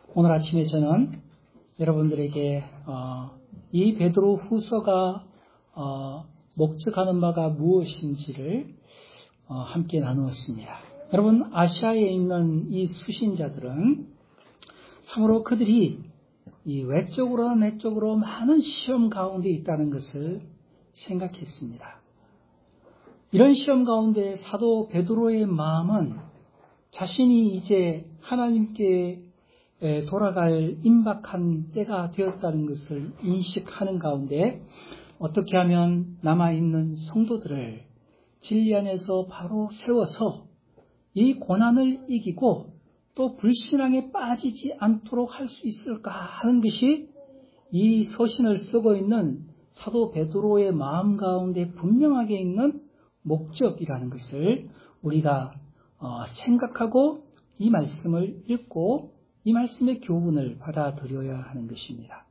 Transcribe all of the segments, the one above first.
오늘 아침에 저는 여러분들에게 이 베드로 후서가 목적하는 바가 무엇인지를 함께 나누었습니다. 여러분, 아시아에 있는 이 수신자들은 참으로 그들이 이 외적으로 내적으로 많은 시험 가운데 있다는 것을 생각했습니다. 이런 시험 가운데 사도 베드로의 마음은 자신이 이제 하나님께 돌아갈 임박한 때가 되었다는 것을 인식하는 가운데 어떻게 하면 남아있는 성도들을 진리 안에서 바로 세워서 이 고난을 이기고 또 불신앙에 빠지지 않도록 할 수 있을까 하는 것이 이 서신을 쓰고 있는 사도 베드로의 마음 가운데 분명하게 있는 목적이라는 것을 우리가 생각하고 이 말씀을 읽고 이 말씀의 교훈을 받아들여야 하는 것입니다.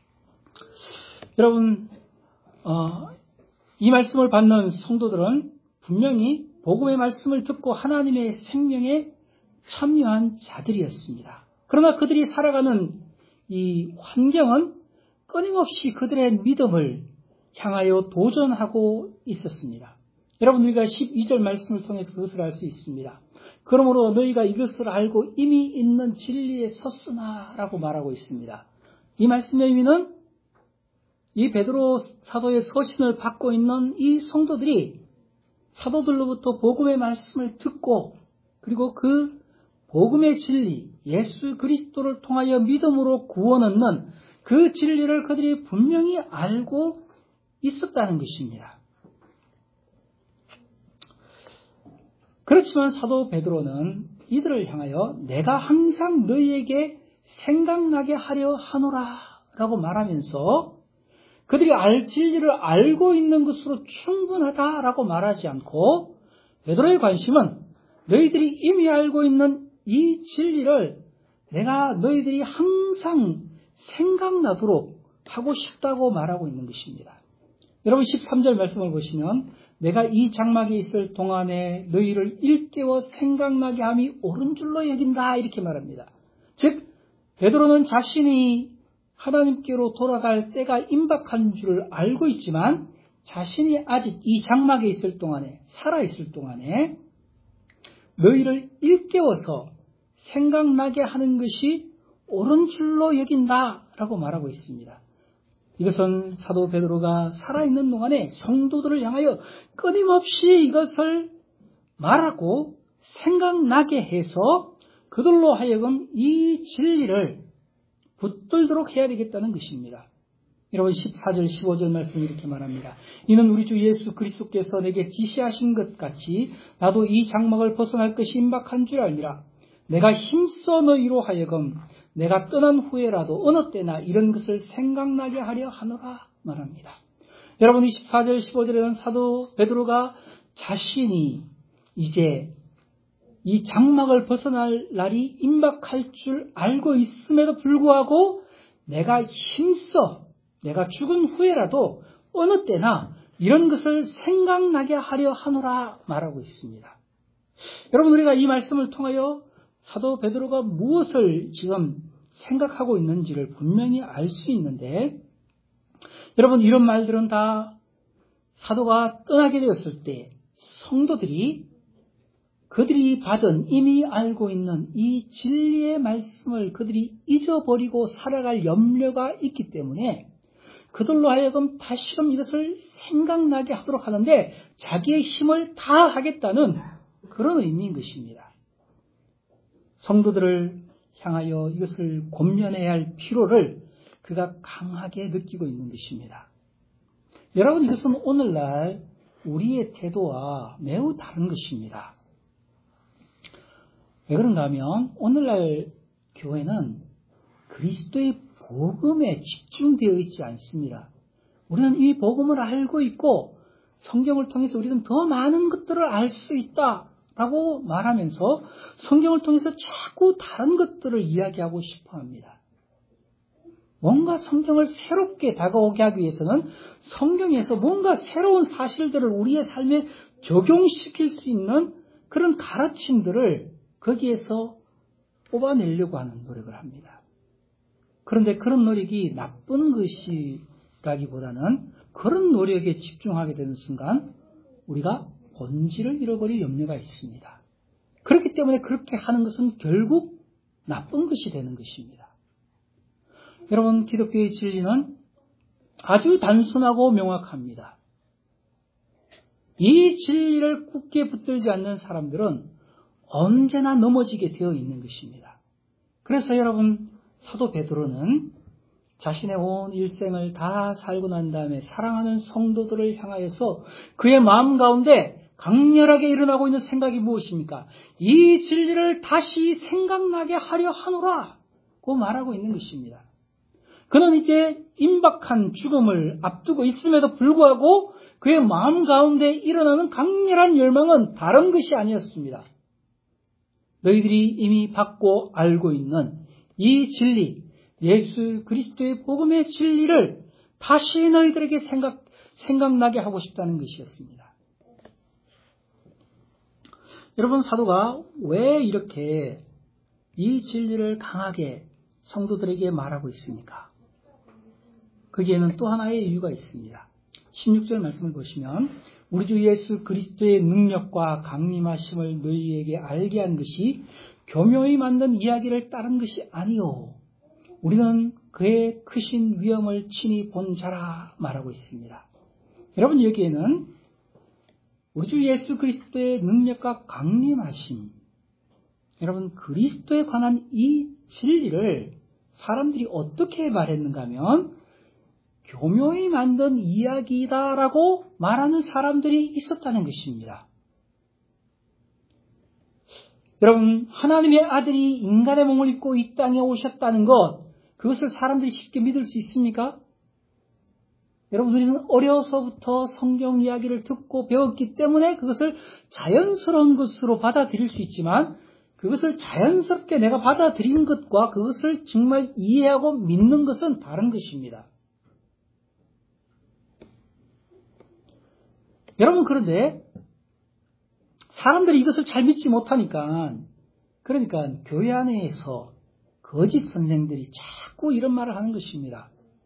여러분, 이 말씀을 받는 성도들은 분명히 복음의 말씀을 듣고 하나님의 생명에 참여한 자들이었습니다. 그러나 그들이 살아가는 이 환경은 끊임없이 그들의 믿음을 향하여 도전하고 있었습니다. 여러분, 우리가 12절 말씀을 통해서 그것을 알 수 있습니다. 그러므로 너희가 이것을 알고 이미 있는 진리에 섰으나 라고 말하고 있습니다. 이 말씀의 의미는 이 베드로 사도의 서신을 받고 있는 이 성도들이 사도들로부터 복음의 말씀을 듣고 그리고 그 복음의 진리, 예수 그리스도를 통하여 믿음으로 구원 얻는 그 진리를 그들이 분명히 알고 있었다는 것입니다. 그렇지만 사도 베드로는 이들을 향하여 내가 항상 너희에게 생각나게 하려 하노라 라고 말하면서 그들이 진리를 알고 있는 것으로 충분하다라고 말하지 않고 베드로의 관심은 너희들이 이미 알고 있는 이 진리를 내가 너희들이 항상 생각나도록 하고 싶다고 말하고 있는 것입니다. 여러분 13절 말씀을 보시면 내가 이 장막에 있을 동안에 너희를 일깨워 생각나게 함이 옳은 줄로 여긴다 이렇게 말합니다. 즉 베드로는 자신이 하나님께로 돌아갈 때가 임박한 줄을 알고 있지만 자신이 아직 이 장막에 있을 동안에 살아있을 동안에 너희를 일깨워서 생각나게 하는 것이 옳은 줄로 여긴다라고 말하고 있습니다. 이것은 사도 베드로가 살아있는 동안에 성도들을 향하여 끊임없이 이것을 말하고 생각나게 해서 그들로 하여금 이 진리를 붙들도록 해야 되겠다는 것입니다. 여러분 14절 15절 말씀이 이렇게 말합니다. 이는 우리 주 예수 그리스도께서 내게 지시하신 것 같이 나도 이 장막을 벗어날 것이 임박한 줄 알미라. 내가 힘써 너희로 하여금 내가 떠난 후에라도 어느 때나 이런 것을 생각나게 하려 하노라 말합니다. 여러분 24절 15절에는 사도 베드로가 자신이 이제 이 장막을 벗어날 날이 임박할 줄 알고 있음에도 불구하고 내가 힘써 내가 죽은 후에라도 어느 때나 이런 것을 생각나게 하려 하노라 말하고 있습니다. 여러분 우리가 이 말씀을 통하여 사도 베드로가 무엇을 지금 생각하고 있는지를 분명히 알 수 있는데 여러분 이런 말들은 다 사도가 떠나게 되었을 때 성도들이 그들이 받은 이미 알고 있는 이 진리의 말씀을 그들이 잊어버리고 살아갈 염려가 있기 때문에 그들로 하여금 다시금 이것을 생각나게 하도록 하는데 자기의 힘을 다하겠다는 그런 의미인 것입니다. 성도들을 향하여 이것을 권면해야 할 필요를 그가 강하게 느끼고 있는 것입니다. 여러분 이것은 오늘날 우리의 태도와 매우 다른 것입니다. 왜 그런가 하면 오늘날 교회는 그리스도의 복음에 집중되어 있지 않습니다. 우리는 이 복음을 알고 있고 성경을 통해서 우리는 더 많은 것들을 알 수 있다라고 말하면서 성경을 통해서 자꾸 다른 것들을 이야기하고 싶어 합니다. 뭔가 성경을 새롭게 다가오게 하기 위해서는 성경에서 뭔가 새로운 사실들을 우리의 삶에 적용시킬 수 있는 그런 가르침들을 거기에서 뽑아내려고 하는 노력을 합니다. 그런데 그런 노력이 나쁜 것이라기보다는 그런 노력에 집중하게 되는 순간 우리가 본질을 잃어버릴 염려가 있습니다. 그렇기 때문에 그렇게 하는 것은 결국 나쁜 것이 되는 것입니다. 여러분, 기독교의 진리는 아주 단순하고 명확합니다. 이 진리를 굳게 붙들지 않는 사람들은 언제나 넘어지게 되어 있는 것입니다. 그래서 여러분, 사도 베드로는 자신의 온 일생을 다 살고 난 다음에 사랑하는 성도들을 향하여서 그의 마음 가운데 강렬하게 일어나고 있는 생각이 무엇입니까? 이 진리를 다시 생각나게 하려 하노라고 말하고 있는 것입니다. 그는 이제 임박한 죽음을 앞두고 있음에도 불구하고 그의 마음 가운데 일어나는 강렬한 열망은 다른 것이 아니었습니다. 너희들이 이미 받고 알고 있는 이 진리, 예수 그리스도의 복음의 진리를 다시 너희들에게 생각나게 하고 싶다는 것이었습니다. 여러분, 사도가 왜 이렇게 이 진리를 강하게 성도들에게 말하고 있습니까? 거기에는 또 하나의 이유가 있습니다. 16절 말씀을 보시면 우리 주 예수 그리스도의 능력과 강림하심을 너희에게 알게 한 것이 교묘히 만든 이야기를 따른 것이 아니요 우리는 그의 크신 위엄을 친히 본 자라 말하고 있습니다. 여러분, 여기에는 우리 주 예수 그리스도의 능력과 강림하심, 여러분, 그리스도에 관한 이 진리를 사람들이 어떻게 말했는가 하면 교묘히 만든 이야기다라고 말하는 사람들이 있었다는 것입니다. 여러분, 하나님의 아들이 인간의 몸을 입고 이 땅에 오셨다는 것, 그것을 사람들이 쉽게 믿을 수 있습니까? 여러분, 우리는 어려서부터 성경 이야기를 듣고 배웠기 때문에 그것을 자연스러운 것으로 받아들일 수 있지만 그것을 자연스럽게 내가 받아들인 것과 그것을 정말 이해하고 믿는 것은 다른 것입니다. 여러분, 그런데 사람들이 이것을 잘 믿지 못하니까 그러니까 교회 안에서 거짓 선생들이 자꾸 이런 말을 하는 것입니다.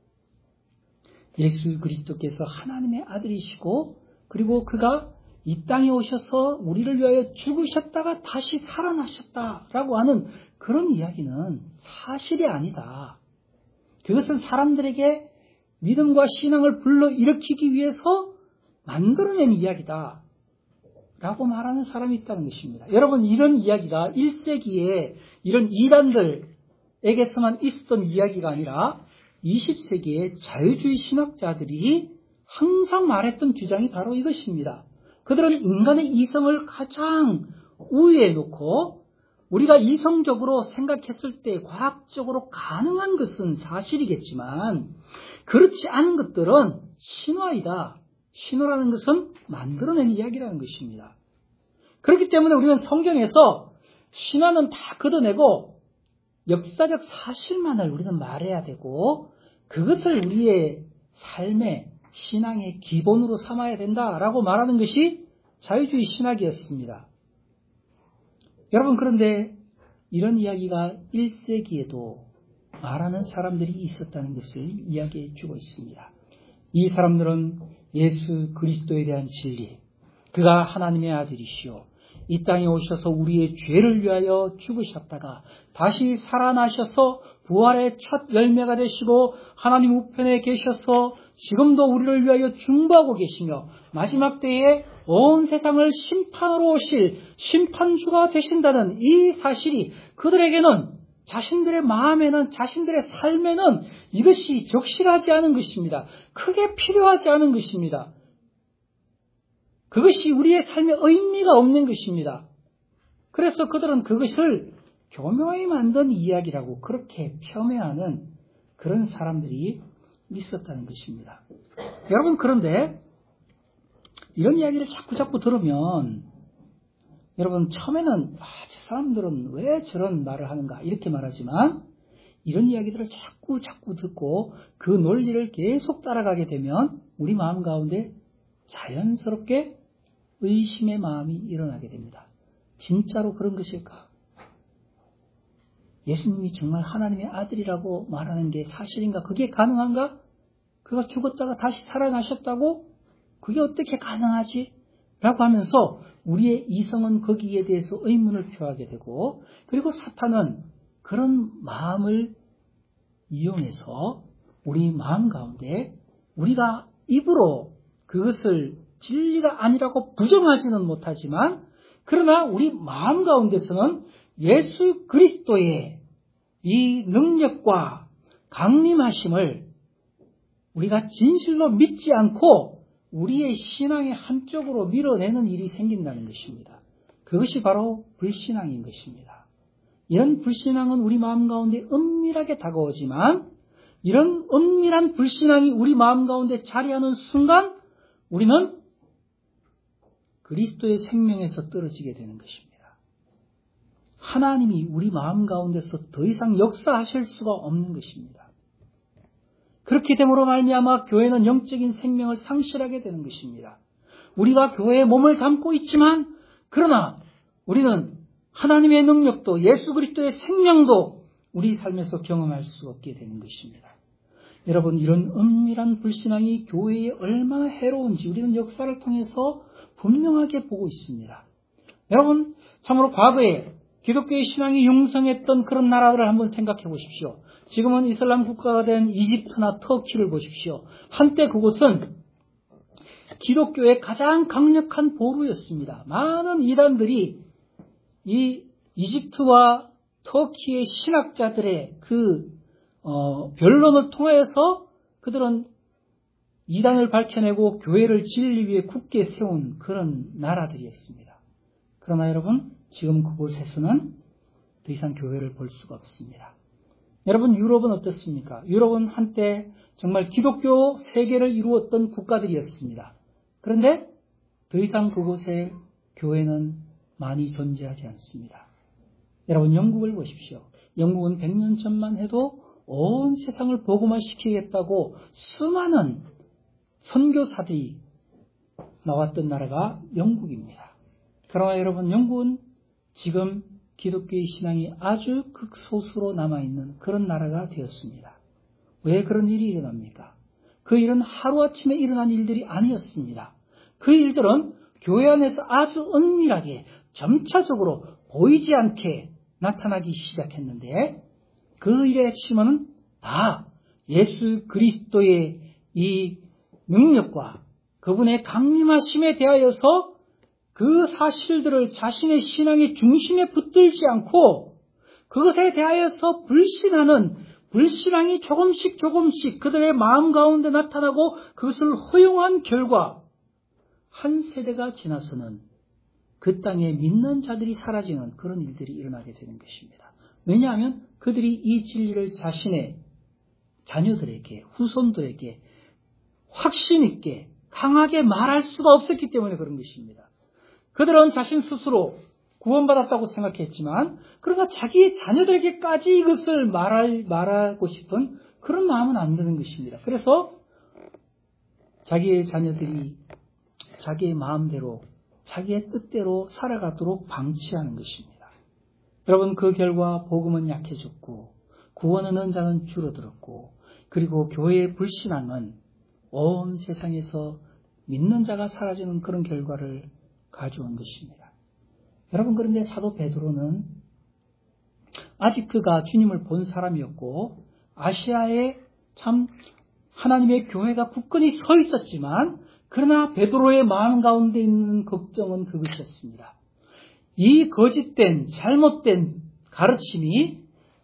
예수 그리스도께서 하나님의 아들이시고 그리고 그가 이 땅에 오셔서 우리를 위하여 죽으셨다가 다시 살아나셨다라고 하는 그런 이야기는 사실이 아니다. 그것은 사람들에게 믿음과 신앙을 불러일으키기 위해서 만들어낸 이야기다 라고 말하는 사람이 있다는 것입니다. 여러분, 이런 이야기가 1세기에 이런 이단들에게서만 있었던 이야기가 아니라 20세기의 자유주의 신학자들이 항상 말했던 주장이 바로 이것입니다. 그들은 인간의 이성을 가장 우위에 놓고 우리가 이성적으로 생각했을 때 과학적으로 가능한 것은 사실이겠지만 그렇지 않은 것들은 신화이다. 신화라는 것은 만들어낸 이야기라는 것입니다. 그렇기 때문에 우리는 성경에서 신화는 다 걷어내고 역사적 사실만을 우리는 말해야 되고 그것을 우리의 삶의 신앙의 기본으로 삼아야 된다라고 말하는 것이 자유주의 신학이었습니다. 여러분, 그런데 이런 이야기가 1세기에도 말하는 사람들이 있었다는 것을 이야기해 주고 있습니다. 이 사람들은 예수 그리스도에 대한 진리, 그가 하나님의 아들이시오 이 땅에 오셔서 우리의 죄를 위하여 죽으셨다가 다시 살아나셔서 부활의 첫 열매가 되시고 하나님 우편에 계셔서 지금도 우리를 위하여 중보하고 계시며 마지막 때에 온 세상을 심판으로 오실 심판주가 되신다는 이 사실이 그들에게는 자신들의 마음에는 자신들의 삶에는 이것이 적실하지 않은 것입니다. 크게 필요하지 않은 것입니다. 그것이 우리의 삶에 의미가 없는 것입니다. 그래서 그들은 그것을 교묘히 만든 이야기라고 그렇게 폄훼하는 그런 사람들이 있었다는 것입니다. 여러분, 그런데 이런 이야기를 자꾸 들으면 여러분 처음에는 저 사람들은 왜 저런 말을 하는가 이렇게 말하지만 이런 이야기들을 자꾸 듣고 그 논리를 계속 따라가게 되면 우리 마음 가운데 자연스럽게 의심의 마음이 일어나게 됩니다. 진짜로 그런 것일까? 예수님이 정말 하나님의 아들이라고 말하는 게 사실인가? 그게 가능한가? 그가 죽었다가 다시 살아나셨다고? 그게 어떻게 가능하지? 라고 하면서 우리의 이성은 거기에 대해서 의문을 표하게 되고, 그리고 사탄은 그런 마음을 이용해서 우리 마음 가운데 우리가 입으로 그것을 진리가 아니라고 부정하지는 못하지만, 그러나 우리 마음 가운데서는 예수 그리스도의 이 능력과 강림하심을 우리가 진실로 믿지 않고 우리의 신앙의 한쪽으로 밀어내는 일이 생긴다는 것입니다. 그것이 바로 불신앙인 것입니다. 이런 불신앙은 우리 마음 가운데 은밀하게 다가오지만, 이런 은밀한 불신앙이 우리 마음 가운데 자리하는 순간 우리는 그리스도의 생명에서 떨어지게 되는 것입니다. 하나님이 우리 마음 가운데서 더 이상 역사하실 수가 없는 것입니다. 그렇게 됨으로 말미암아 교회는 영적인 생명을 상실하게 되는 것입니다. 우리가 교회에 몸을 담고 있지만, 그러나 우리는 하나님의 능력도 예수 그리스도의 생명도 우리 삶에서 경험할 수 없게 되는 것입니다. 여러분, 이런 은밀한 불신앙이 교회에 얼마나 해로운지 우리는 역사를 통해서 분명하게 보고 있습니다. 여러분, 참으로 과거에 기독교의 신앙이 융성했던 그런 나라들을 한번 생각해 보십시오. 지금은 이슬람 국가가 된 이집트나 터키를 보십시오. 한때 그곳은 기독교의 가장 강력한 보루였습니다. 많은 이단들이 이 이집트와 터키의 신학자들의 변론을 통해서 그들은 이단을 밝혀내고 교회를 진리 위에 굳게 세운 그런 나라들이었습니다. 그러나 여러분, 지금 그곳에서는 더 이상 교회를 볼 수가 없습니다. 여러분, 유럽은 어떻습니까? 유럽은 한때 정말 기독교 세계를 이루었던 국가들이었습니다. 그런데 더 이상 그곳에 교회는 많이 존재하지 않습니다. 여러분, 영국을 보십시오. 영국은 100년 전만 해도 온 세상을 복음화시키겠다고 수많은 선교사들이 나왔던 나라가 영국입니다. 그러나 여러분, 영국은 지금 기독교의 신앙이 아주 극소수로 남아있는 그런 나라가 되었습니다. 왜 그런 일이 일어납니까? 그 일은 하루아침에 일어난 일들이 아니었습니다. 그 일들은 교회 안에서 아주 은밀하게 점차적으로 보이지 않게 나타나기 시작했는데, 그 일의 핵심은 다 예수 그리스도의 이 능력과 그분의 강림하심에 대하여서 그 사실들을 자신의 신앙의 중심에 붙들지 않고 그것에 대하여서 불신앙이 조금씩 그들의 마음 가운데 나타나고 그것을 허용한 결과 한 세대가 지나서는 그 땅에 믿는 자들이 사라지는 그런 일들이 일어나게 되는 것입니다. 왜냐하면 그들이 이 진리를 자신의 자녀들에게, 후손들에게 확신 있게 강하게 말할 수가 없었기 때문에 그런 것입니다. 그들은 자신 스스로 구원받았다고 생각했지만, 그러나 자기의 자녀들에게까지 이것을 말하고 싶은 그런 마음은 안 드는 것입니다. 그래서 자기의 자녀들이 자기의 마음대로, 자기의 뜻대로 살아가도록 방치하는 것입니다. 여러분, 그 결과 복음은 약해졌고 구원의 은장은 줄어들었고, 그리고 교회의 불신앙은 온 세상에서 믿는 자가 사라지는 그런 결과를 가져온 것입니다. 여러분, 그런데 사도 베드로는 아직 그가 주님을 본 사람이었고 아시아에 참 하나님의 교회가 굳건히 서 있었지만, 그러나 베드로의 마음 가운데 있는 걱정은 그것이었습니다. 이 거짓된 잘못된 가르침이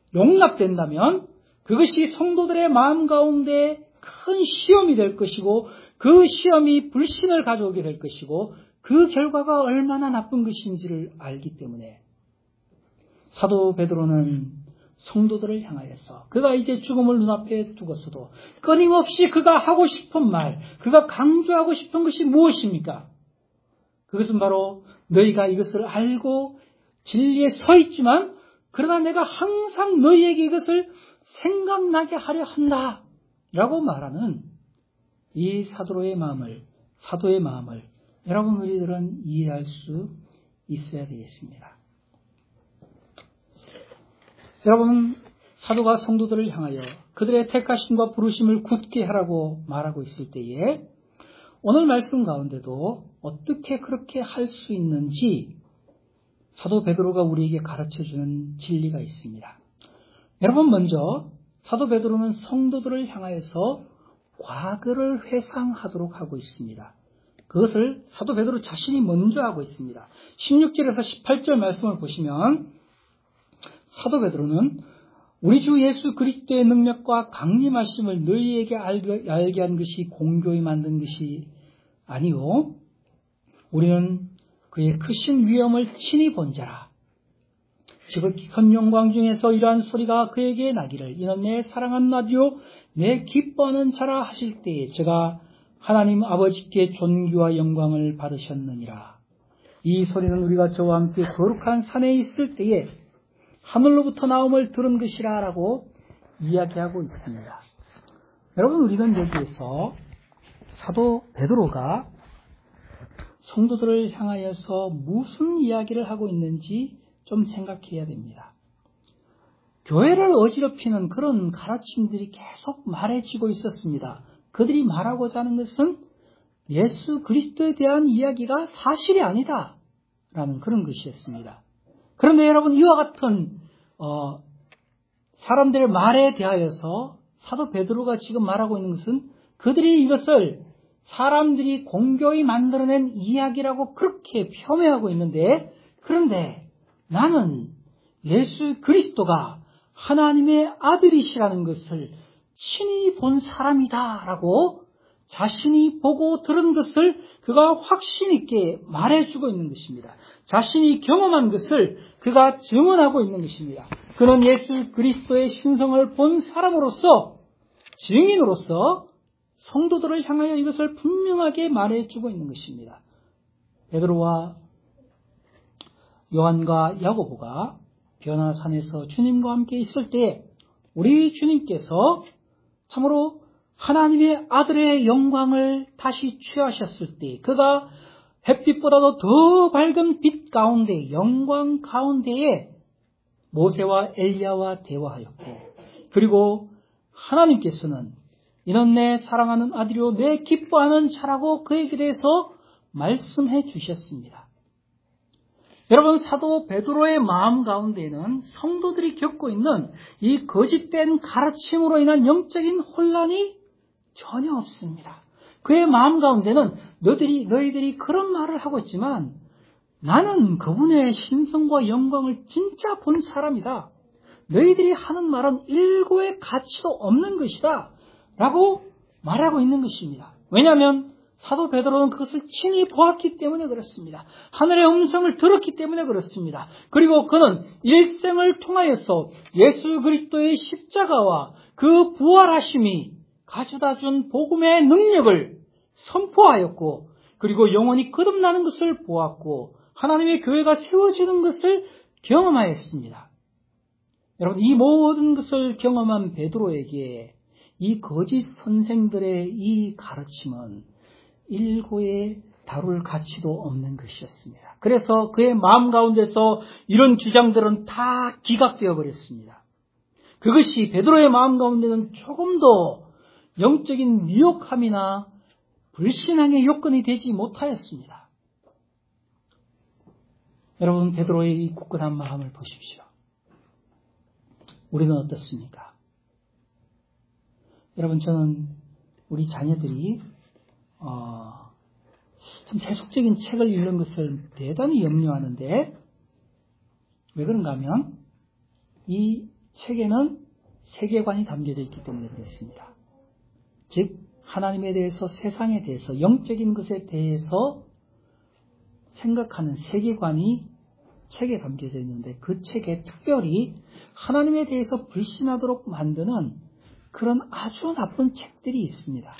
용납된다면 그것이 성도들의 마음 가운데 큰 시험이 될 것이고, 그 시험이 불신을 가져오게 될 것이고, 그 결과가 얼마나 나쁜 것인지를 알기 때문에 사도 베드로는 성도들을 향하여서 그가 이제 죽음을 눈앞에 두고서도 끊임없이 그가 하고 싶은 말, 그가 강조하고 싶은 것이 무엇입니까? 그것은 바로 너희가 이것을 알고 진리에 서 있지만, 그러나 내가 항상 너희에게 이것을 생각나게 하려 한다 라고 말하는 이 사도의 마음을 여러분, 우리들은 이해할 수 있어야 되겠습니다. 여러분, 사도가 성도들을 향하여 그들의 택하심과 부르심을 굳게 하라고 말하고 있을 때에 오늘 말씀 가운데도 어떻게 그렇게 할 수 있는지 사도 베드로가 우리에게 가르쳐주는 진리가 있습니다. 여러분, 먼저 사도 베드로는 성도들을 향하여서 과거를 회상하도록 하고 있습니다. 그것을 사도 베드로 자신이 먼저 하고 있습니다. 16절에서 18절 말씀을 보시면 사도 베드로는 우리 주 예수 그리스도의 능력과 강림하심을 너희에게 알게 한 것이 공교히 만든 것이 아니요 우리는 그의 크신 위엄을 친히 본 자라. 지극한 영광 중에서 이러한 소리가 그에게 나기를 이는 내 사랑하는 아들이요 내 기뻐하는 자라 하실 때에 제가 하나님 아버지께 존귀와 영광을 받으셨느니라. 이 소리는 우리가 저와 함께 거룩한 산에 있을 때에 하늘로부터 나옴을 들은 것이라 라고 이야기하고 있습니다. 여러분, 우리는 여기에서 사도 베드로가 성도들을 향하여서 무슨 이야기를 하고 있는지 좀 생각해야 됩니다. 교회를 어지럽히는 그런 가르침들이 계속 말해지고 있었습니다. 그들이 말하고자 하는 것은 예수 그리스도에 대한 이야기가 사실이 아니다 라는 그런 것이었습니다. 그런데 여러분, 이와 같은 사람들의 말에 대하여서 사도 베드로가 지금 말하고 있는 것은 그들이 이것을 사람들이 공교히 만들어낸 이야기라고 그렇게 폄훼하고 있는데, 그런데 나는 예수 그리스도가 하나님의 아들이시라는 것을 친히 본 사람이다 라고 자신이 보고 들은 것을 그가 확신 있게 말해주고 있는 것입니다. 자신이 경험한 것을 그가 증언하고 있는 것입니다. 그는 예수 그리스도의 신성을 본 사람으로서, 증인으로서 성도들을 향하여 이것을 분명하게 말해주고 있는 것입니다. 베드로와 요한과 야고보가 변화산에서 주님과 함께 있을 때 우리 주님께서 참으로 하나님의 아들의 영광을 다시 취하셨을 때 그가 햇빛보다도 더 밝은 빛 가운데, 영광 가운데에 모세와 엘리야와 대화하였고, 그리고 하나님께서는 이는 내 사랑하는 아들이요 내 기뻐하는 자라고 그에게 대해서 말씀해 주셨습니다. 여러분, 사도 베드로의 마음 가운데에는 성도들이 겪고 있는 이 거짓된 가르침으로 인한 영적인 혼란이 전혀 없습니다. 그의 마음 가운데는 너희들이 그런 말을 하고 있지만 나는 그분의 신성과 영광을 진짜 본 사람이다. 너희들이 하는 말은 일고의 가치도 없는 것이다 라고 말하고 있는 것입니다. 왜냐하면 사도 베드로는 그것을 친히 보았기 때문에 그렇습니다. 하늘의 음성을 들었기 때문에 그렇습니다. 그리고 그는 일생을 통하여서 예수 그리스도의 십자가와 그 부활하심이 가져다 준 복음의 능력을 선포하였고, 그리고 영원히 거듭나는 것을 보았고 하나님의 교회가 세워지는 것을 경험하였습니다. 여러분, 이 모든 것을 경험한 베드로에게 이 거짓 선생들의 이 가르침은 일고에 다룰 가치도 없는 것이었습니다. 그래서 그의 마음 가운데서 이런 주장들은 다 기각되어 버렸습니다. 그것이 베드로의 마음 가운데는 조금도 영적인 미혹함이나 불신앙의 요건이 되지 못하였습니다. 여러분, 베드로의 이 굳건한 마음을 보십시오. 우리는 어떻습니까? 여러분, 저는 우리 자녀들이 참 세속적인 책을 읽는 것을 대단히 염려하는데, 왜 그런가 하면 이 책에는 세계관이 담겨져 있기 때문에 그렇습니다. 즉 하나님에 대해서, 세상에 대해서, 영적인 것에 대해서 생각하는 세계관이 책에 담겨져 있는데, 그 책에 특별히 하나님에 대해서 불신하도록 만드는 그런 아주 나쁜 책들이 있습니다.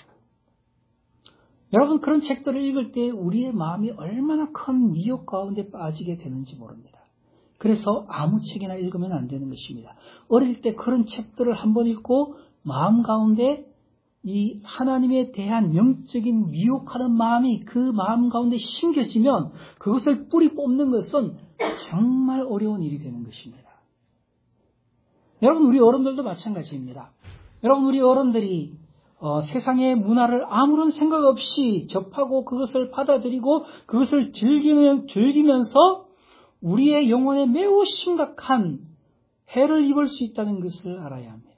여러분, 그런 책들을 읽을 때 우리의 마음이 얼마나 큰 미혹 가운데 빠지게 되는지 모릅니다. 그래서 아무 책이나 읽으면 안 되는 것입니다. 어릴 때 그런 책들을 한번 읽고 마음 가운데 이 하나님에 대한 영적인 미혹하는 마음이 그 마음 가운데 심겨지면 그것을 뿌리 뽑는 것은 정말 어려운 일이 되는 것입니다. 여러분, 우리 어른들도 마찬가지입니다. 여러분, 우리 어른들이 세상의 문화를 아무런 생각 없이 접하고 그것을 받아들이고 그것을 즐기면서 우리의 영혼에 매우 심각한 해를 입을 수 있다는 것을 알아야 합니다.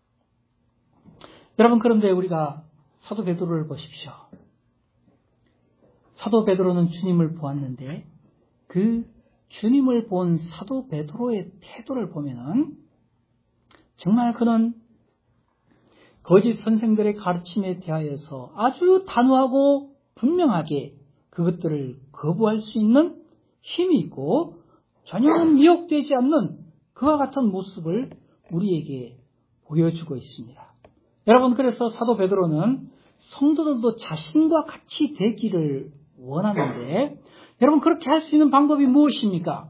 여러분, 그런데 우리가 사도 베드로를 보십시오. 사도 베드로는 주님을 보았는데 그 주님을 본 사도 베드로의 태도를 보면은 정말 그는 거짓 선생들의 가르침에 대하여서 아주 단호하고 분명하게 그것들을 거부할 수 있는 힘이 있고 전혀 미혹되지 않는 그와 같은 모습을 우리에게 보여주고 있습니다. 여러분, 그래서 사도 베드로는 성도들도 자신과 같이 되기를 원하는데 여러분, 그렇게 할 수 있는 방법이 무엇입니까?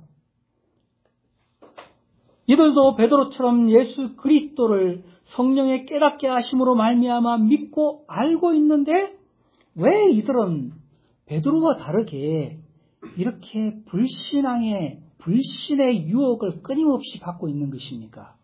이들도 베드로처럼 예수 그리스도를 성령의 깨닫게 하심으로 말미암아 믿고 알고 있는데 왜 이들은 베드로와 다르게 이렇게 불신의 유혹을 끊임없이 받고 있는 것입니까?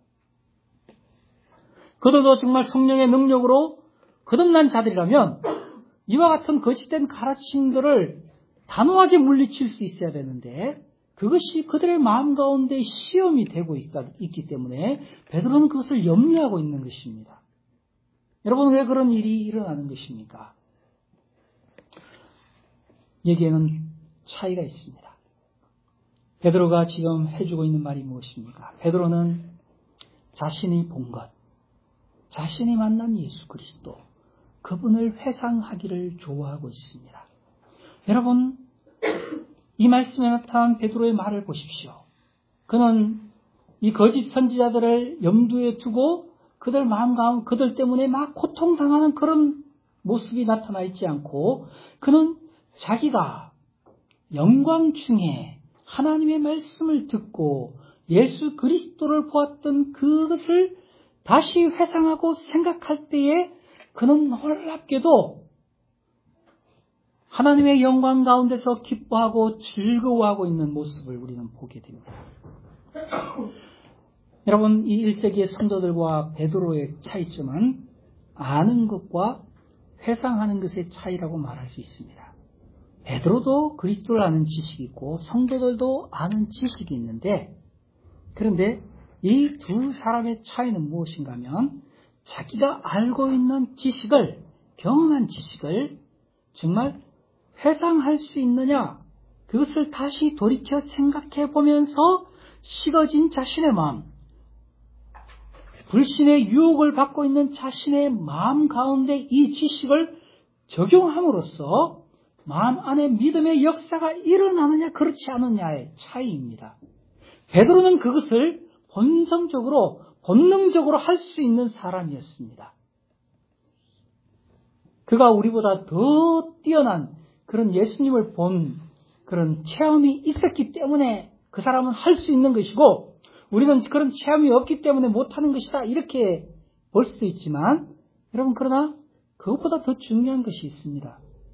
그들도 정말 성령의 능력으로 거듭난 자들이라면 이와 같은 거짓된 가르침들을 단호하게 물리칠 수 있어야 되는데 그것이 그들의 마음 가운데 시험이 되고 있기 때문에 베드로는 그것을 염려하고 있는 것입니다. 여러분, 왜 그런 일이 일어나는 것입니까? 여기에는 차이가 있습니다. 베드로가 지금 해주고 있는 말이 무엇입니까? 베드로는 자신이 본 것, 자신이 만난 예수 그리스도, 그분을 회상하기를 좋아하고 있습니다. 여러분, 이 말씀에 나타난 베드로의 말을 보십시오. 그는 이 거짓 선지자들을 염두에 두고 그들 마음 가운데 그들 때문에 막 고통당하는 그런 모습이 나타나 있지 않고 그는 자기가 영광 중에 하나님의 말씀을 듣고 예수 그리스도를 보았던 그것을 다시 회상하고 생각할 때에 그는 놀랍게도 하나님의 영광 가운데서 기뻐하고 즐거워하고 있는 모습을 우리는 보게 됩니다. 여러분, 이 1세기의 성도들과 베드로의 차이점은 아는 것과 회상하는 것의 차이라고 말할 수 있습니다. 베드로도 그리스도를 아는 지식이 있고 성도들도 아는 지식이 있는데 그런데 이 두 사람의 차이는 무엇인가 하면 자기가 알고 있는 지식을, 경험한 지식을 정말 회상할 수 있느냐, 그것을 다시 돌이켜 생각해 보면서 식어진 자신의 마음, 불신의 유혹을 받고 있는 자신의 마음 가운데 이 지식을 적용함으로써 마음 안에 믿음의 역사가 일어나느냐 그렇지 않느냐의 차이입니다. 베드로는 그것을 본능적으로 할 수 있는 사람이었습니다. 그가 우리보다 더 뛰어난 그런 예수님을 본 그런 체험이 있었기 때문에 그 사람은 할 수 있는 것이고 우리는 그런 체험이 없기 때문에 못하는 것이다 이렇게 볼 수도 있지만 여러분, 그러나 그것보다 더 중요한 것이 있습니다.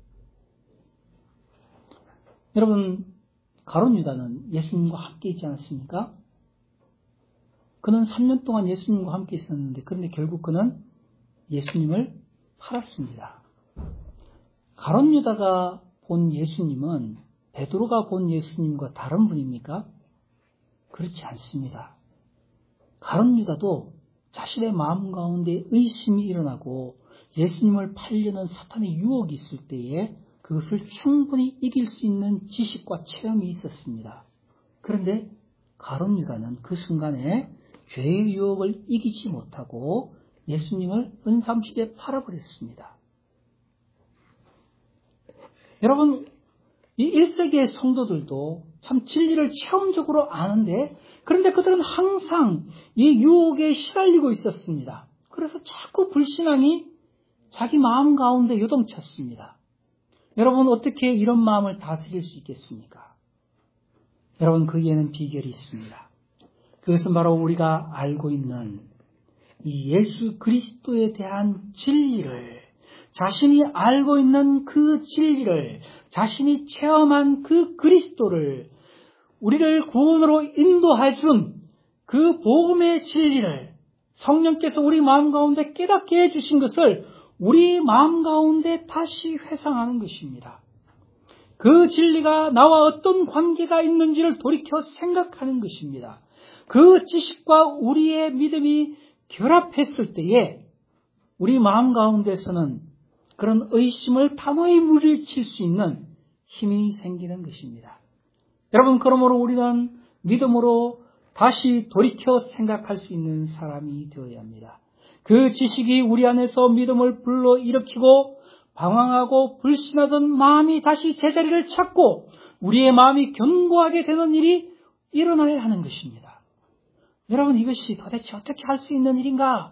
여러분, 가룟 유다는 예수님과 함께 있지 않았습니까? 그는 3년 동안 예수님과 함께 있었는데 그런데 결국 그는 예수님을 팔았습니다. 가룟 유다가 본 예수님은 베드로가 본 예수님과 다른 분입니까? 그렇지 않습니다. 가룟 유다도 자신의 마음 가운데 의심이 일어나고 예수님을 팔려는 사탄의 유혹이 있을 때에 그것을 충분히 이길 수 있는 지식과 체험이 있었습니다. 그런데 가룟 유다는 그 순간에 죄의 유혹을 이기지 못하고 예수님을 은삼십에 팔아버렸습니다. 여러분, 이 1세기의 성도들도 참 진리를 체험적으로 아는데 그런데 그들은 항상 이 유혹에 시달리고 있었습니다. 그래서 자꾸 불신앙이 자기 마음 가운데 요동쳤습니다. 여러분, 어떻게 이런 마음을 다스릴 수 있겠습니까? 여러분, 거기에는 비결이 있습니다. 그것은 바로 우리가 알고 있는 이 예수 그리스도에 대한 진리를, 자신이 알고 있는 그 진리를, 자신이 체험한 그 그리스도를 우리를 구원으로 인도해 준 그 복음의 진리를 성령께서 우리 마음 가운데 깨닫게 해주신 것을 우리 마음 가운데 다시 회상하는 것입니다. 그 진리가 나와 어떤 관계가 있는지를 돌이켜 생각하는 것입니다. 그 지식과 우리의 믿음이 결합했을 때에 우리 마음 가운데서는 그런 의심을 단호히 물리칠 수 있는 힘이 생기는 것입니다. 여러분, 그러므로 우리는 믿음으로 다시 돌이켜 생각할 수 있는 사람이 되어야 합니다. 그 지식이 우리 안에서 믿음을 불러일으키고 방황하고 불신하던 마음이 다시 제자리를 찾고 우리의 마음이 견고하게 되는 일이 일어나야 하는 것입니다. 여러분, 이것이 도대체 어떻게 할 수 있는 일인가?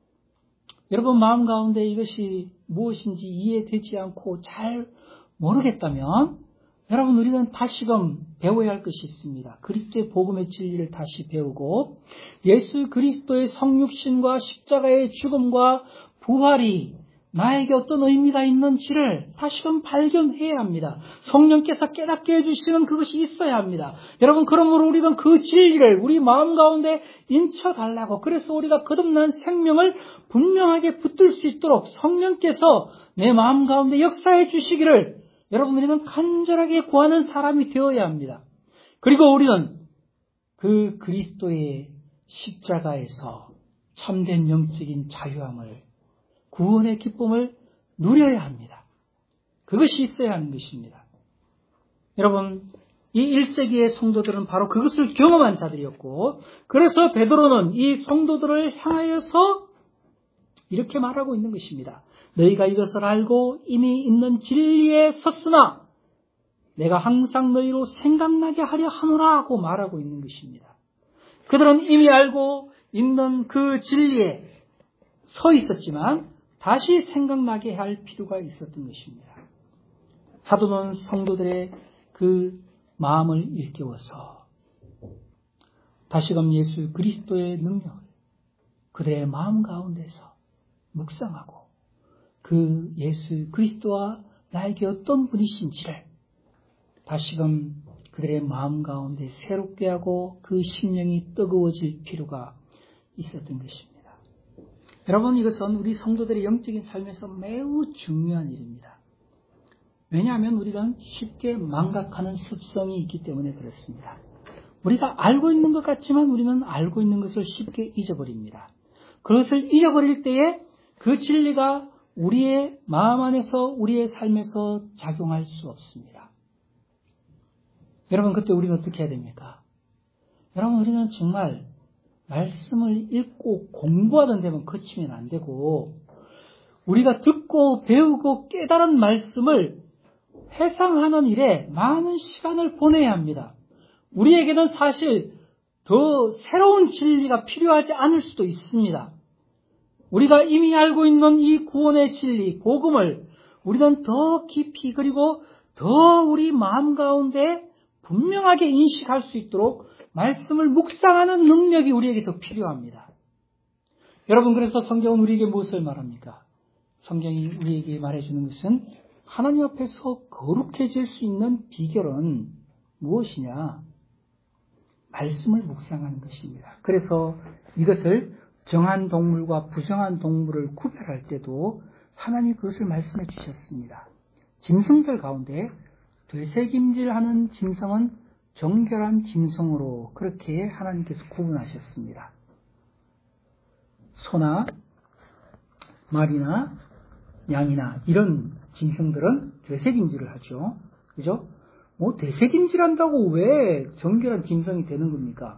여러분 마음 가운데 이것이 무엇인지 이해되지 않고 잘 모르겠다면 여러분, 우리는 다시금 배워야 할 것이 있습니다. 그리스도의 복음의 진리를 다시 배우고 예수 그리스도의 성육신과 십자가의 죽음과 부활이 나에게 어떤 의미가 있는지를 다시금 발견해야 합니다. 성령께서 깨닫게 해주시는 그것이 있어야 합니다. 여러분, 그러므로 우리는 그 진리를 우리 마음 가운데 인쳐달라고, 그래서 우리가 거듭난 생명을 분명하게 붙들 수 있도록 성령께서 내 마음 가운데 역사해 주시기를 여러분, 우리는 간절하게 구하는 사람이 되어야 합니다. 그리고 우리는 그 그리스도의 십자가에서 참된 영적인 자유함을, 구원의 기쁨을 누려야 합니다. 그것이 있어야 하는 것입니다. 여러분, 이 1세기의 성도들은 바로 그것을 경험한 자들이었고, 그래서 베드로는 이 성도들을 향하여서 이렇게 말하고 있는 것입니다. 너희가 이것을 알고 이미 있는 진리에 섰으나 내가 항상 너희로 생각나게 하려 하노라 하고 말하고 있는 것입니다. 그들은 이미 알고 있는 그 진리에 서 있었지만 다시 생각나게 할 필요가 있었던 것입니다. 사도는 성도들의 그 마음을 일깨워서 다시금 예수 그리스도의 능력을 그들의 마음 가운데서 묵상하고 그 예수 그리스도와 나에게 어떤 분이신지를 다시금 그들의 마음 가운데 새롭게 하고 그 심령이 뜨거워질 필요가 있었던 것입니다. 여러분, 이것은 우리 성도들의 영적인 삶에서 매우 중요한 일입니다. 왜냐하면 우리가 쉽게 망각하는 습성이 있기 때문에 그렇습니다. 우리가 알고 있는 것 같지만 우리는 알고 있는 것을 쉽게 잊어버립니다. 그것을 잊어버릴 때에 그 진리가 우리의 마음 안에서 우리의 삶에서 작용할 수 없습니다. 여러분, 그때 우리는 어떻게 해야 됩니까? 여러분, 우리는 정말 말씀을 읽고 공부하던 데만 그치면 안 되고 우리가 듣고 배우고 깨달은 말씀을 회상하는 일에 많은 시간을 보내야 합니다. 우리에게는 사실 더 새로운 진리가 필요하지 않을 수도 있습니다. 우리가 이미 알고 있는 이 구원의 진리, 복음을 우리는 더 깊이 그리고 더 우리 마음 가운데 분명하게 인식할 수 있도록 말씀을 묵상하는 능력이 우리에게 더 필요합니다. 여러분, 그래서 성경은 우리에게 무엇을 말합니까? 성경이 우리에게 말해주는 것은 하나님 앞에서 거룩해질 수 있는 비결은 무엇이냐? 말씀을 묵상하는 것입니다. 그래서 이것을 정한 동물과 부정한 동물을 구별할 때도 하나님이 그것을 말씀해 주셨습니다. 짐승들 가운데 되새김질하는 짐승은 정결한 짐승으로 그렇게 하나님께서 구분하셨습니다. 소나 말이나 양이나 이런 짐승들은 되새김질을 하죠. 그죠? 되새김질한다고 왜 정결한 짐승이 되는 겁니까?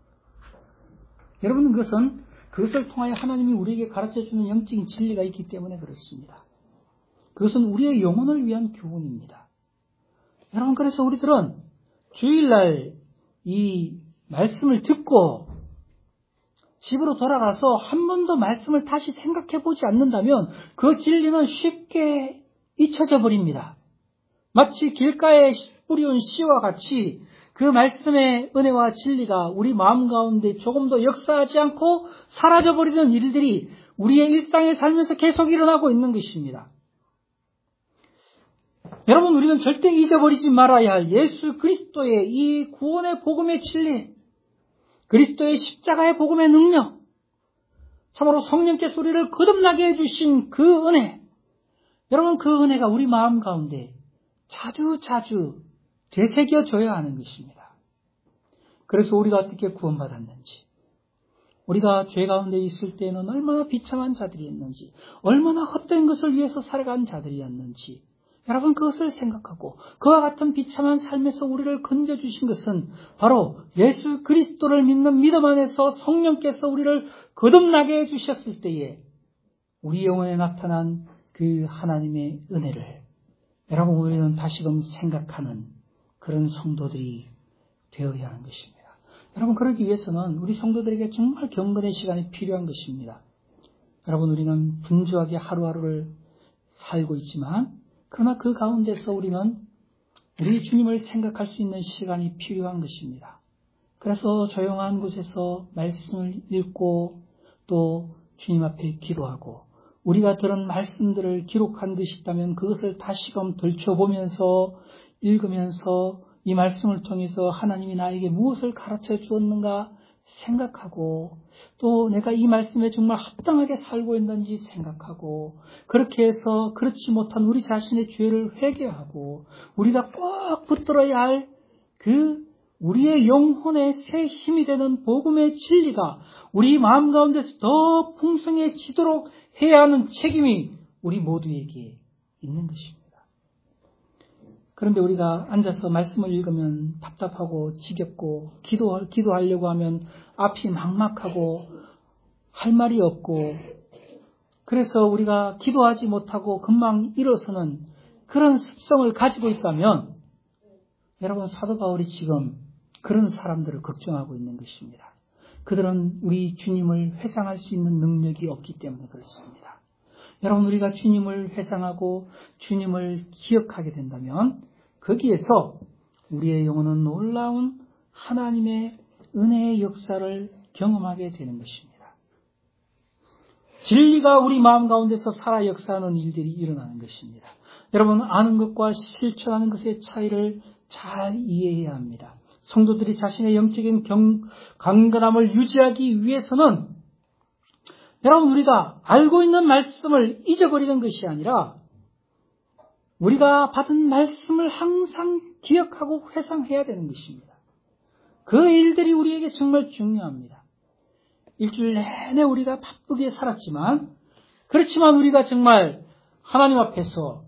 여러분, 그것을 통하여 하나님이 우리에게 가르쳐주는 영적인 진리가 있기 때문에 그렇습니다. 그것은 우리의 영혼을 위한 교훈입니다. 여러분, 그래서 우리들은 주일날 이 말씀을 듣고 집으로 돌아가서 한 번도 말씀을 다시 생각해 보지 않는다면 그 진리는 쉽게 잊혀져 버립니다. 마치 길가에 뿌리온 씨와 같이 그 말씀의 은혜와 진리가 우리 마음 가운데 조금도 역사하지 않고 사라져버리는 일들이 우리의 일상의 삶에서 계속 일어나고 있는 것입니다. 여러분, 우리는 절대 잊어버리지 말아야 할 예수 그리스도의 이 구원의 복음의 진리, 그리스도의 십자가의 복음의 능력, 참으로 성령께서 우리를 거듭나게 해주신 그 은혜, 여러분 그 은혜가 우리 마음 가운데 자주 되새겨져야 하는 것입니다. 그래서 우리가 어떻게 구원받았는지, 우리가 죄 가운데 있을 때에는 얼마나 비참한 자들이었는지, 얼마나 헛된 것을 위해서 살아간 자들이었는지, 여러분 그것을 생각하고 그와 같은 비참한 삶에서 우리를 건져주신 것은 바로 예수 그리스도를 믿는 믿음 안에서 성령께서 우리를 거듭나게 해주셨을 때에 우리 영혼에 나타난 그 하나님의 은혜를 여러분 우리는 다시금 생각하는 그런 성도들이 되어야 하는 것입니다. 여러분 그러기 위해서는 우리 성도들에게 정말 경건의 시간이 필요한 것입니다. 여러분 우리는 분주하게 하루하루를 살고 있지만 그러나 그 가운데서 우리는 우리 주님을 생각할 수 있는 시간이 필요한 것입니다. 그래서 조용한 곳에서 말씀을 읽고 또 주님 앞에 기도하고 우리가 들은 말씀들을 기록한 것이 있다면 그것을 다시금 들춰보면서 읽으면서 이 말씀을 통해서 하나님이 나에게 무엇을 가르쳐 주었는가 생각하고 또 내가 이 말씀에 정말 합당하게 살고 있는지 생각하고 그렇게 해서 그렇지 못한 우리 자신의 죄를 회개하고 우리가 꼭 붙들어야 할 그 우리의 영혼의 새 힘이 되는 복음의 진리가 우리 마음 가운데서 더 풍성해지도록 해야 하는 책임이 우리 모두에게 있는 것입니다. 그런데 우리가 앉아서 말씀을 읽으면 답답하고 지겹고 기도하려고 하면 앞이 막막하고 할 말이 없고 그래서 우리가 기도하지 못하고 금방 일어서는 그런 습성을 가지고 있다면 여러분 사도 바울이 지금 그런 사람들을 걱정하고 있는 것입니다. 그들은 우리 주님을 회상할 수 있는 능력이 없기 때문에 그렇습니다. 여러분 우리가 주님을 회상하고 주님을 기억하게 된다면 거기에서 우리의 영혼은 놀라운 하나님의 은혜의 역사를 경험하게 되는 것입니다. 진리가 우리 마음 가운데서 살아 역사하는 일들이 일어나는 것입니다. 여러분 아는 것과 실천하는 것의 차이를 잘 이해해야 합니다. 성도들이 자신의 영적인 강건함을 유지하기 위해서는 여러분 우리가 알고 있는 말씀을 잊어버리는 것이 아니라 우리가 받은 말씀을 항상 기억하고 회상해야 되는 것입니다. 그 일들이 우리에게 정말 중요합니다. 일주일 내내 우리가 바쁘게 살았지만 그렇지만 우리가 정말 하나님 앞에서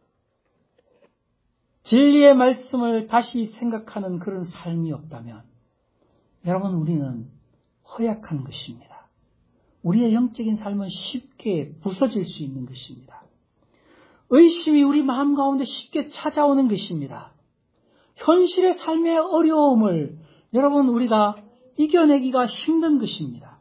진리의 말씀을 다시 생각하는 그런 삶이 없다면 여러분 우리는 허약한 것입니다. 우리의 영적인 삶은 쉽게 부서질 수 있는 것입니다. 의심이 우리 마음 가운데 쉽게 찾아오는 것입니다. 현실의 삶의 어려움을 여러분 우리가 이겨내기가 힘든 것입니다.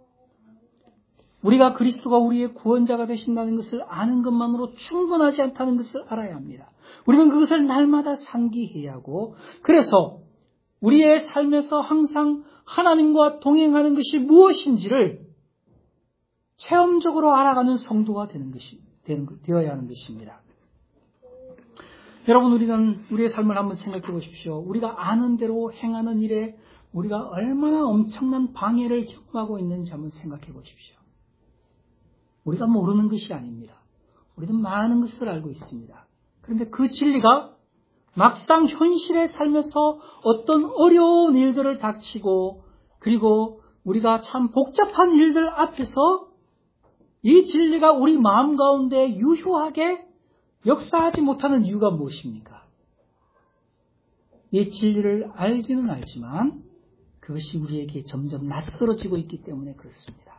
우리가 그리스도가 우리의 구원자가 되신다는 것을 아는 것만으로 충분하지 않다는 것을 알아야 합니다. 우리는 그것을 날마다 상기해야 하고 그래서 우리의 삶에서 항상 하나님과 동행하는 것이 무엇인지를 체험적으로 알아가는 성도가 되어야 하는 것입니다. 여러분 우리는 우리의 삶을 한번 생각해 보십시오. 우리가 아는 대로 행하는 일에 우리가 얼마나 엄청난 방해를 경험하고 있는지 한번 생각해 보십시오. 우리가 모르는 것이 아닙니다. 우리는 많은 것을 알고 있습니다. 그런데 그 진리가 막상 현실의 삶에서 어떤 어려운 일들을 닥치고 그리고 우리가 참 복잡한 일들 앞에서 이 진리가 우리 마음 가운데 유효하게 역사하지 못하는 이유가 무엇입니까? 이 진리를 알기는 알지만 그것이 우리에게 점점 낯설어지고 있기 때문에 그렇습니다.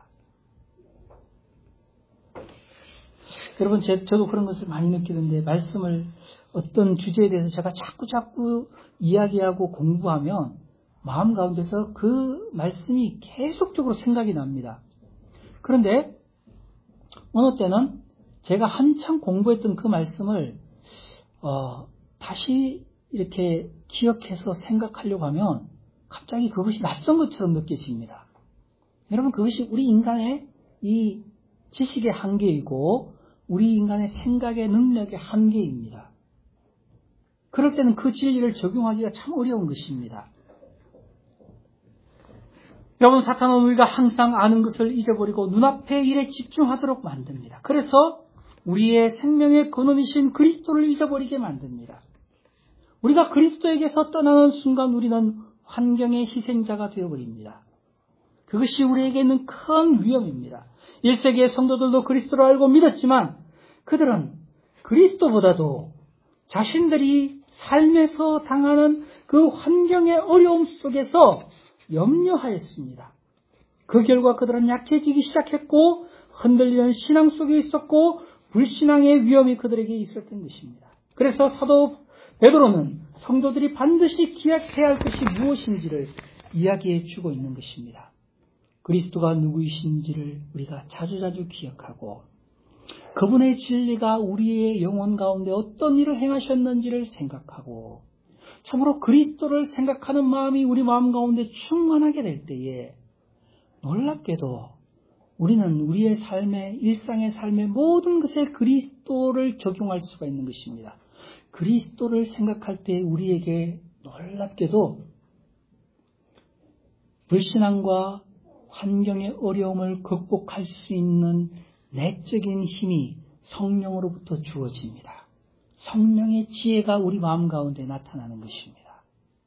여러분 저도 그런 것을 많이 느끼는데 말씀을 어떤 주제에 대해서 제가 자꾸 이야기하고 공부하면 마음 가운데서 그 말씀이 계속적으로 생각이 납니다. 그런데 어느 때는 제가 한참 공부했던 그 말씀을 다시 이렇게 기억해서 생각하려고 하면 갑자기 그것이 낯선 것처럼 느껴집니다. 여러분 그것이 우리 인간의 이 지식의 한계이고 우리 인간의 생각의 능력의 한계입니다. 그럴 때는 그 진리를 적용하기가 참 어려운 것입니다. 여러분, 사탄은 우리가 항상 아는 것을 잊어버리고 눈앞의 일에 집중하도록 만듭니다. 그래서 우리의 생명의 근원이신 그리스도를 잊어버리게 만듭니다. 우리가 그리스도에게서 떠나는 순간 우리는 환경의 희생자가 되어버립니다. 그것이 우리에게는 큰 위험입니다. 1세기의 성도들도 그리스도를 알고 믿었지만 그들은 그리스도보다도 자신들이 삶에서 당하는 그 환경의 어려움 속에서 염려하였습니다. 그 결과 그들은 약해지기 시작했고 흔들리는 신앙 속에 있었고 불신앙의 위험이 그들에게 있었던 것입니다. 그래서 사도 베드로는 성도들이 반드시 기억해야 할 것이 무엇인지를 이야기해 주고 있는 것입니다. 그리스도가 누구이신지를 우리가 자주자주 기억하고 그분의 진리가 우리의 영혼 가운데 어떤 일을 행하셨는지를 생각하고 참으로 그리스도를 생각하는 마음이 우리 마음 가운데 충만하게 될 때에 놀랍게도 우리는 우리의 삶의 일상의 삶의 모든 것에 그리스도를 적용할 수가 있는 것입니다. 그리스도를 생각할 때 우리에게 놀랍게도 불신앙과 환경의 어려움을 극복할 수 있는 내적인 힘이 성령으로부터 주어집니다. 성령의 지혜가 우리 마음 가운데 나타나는 것입니다.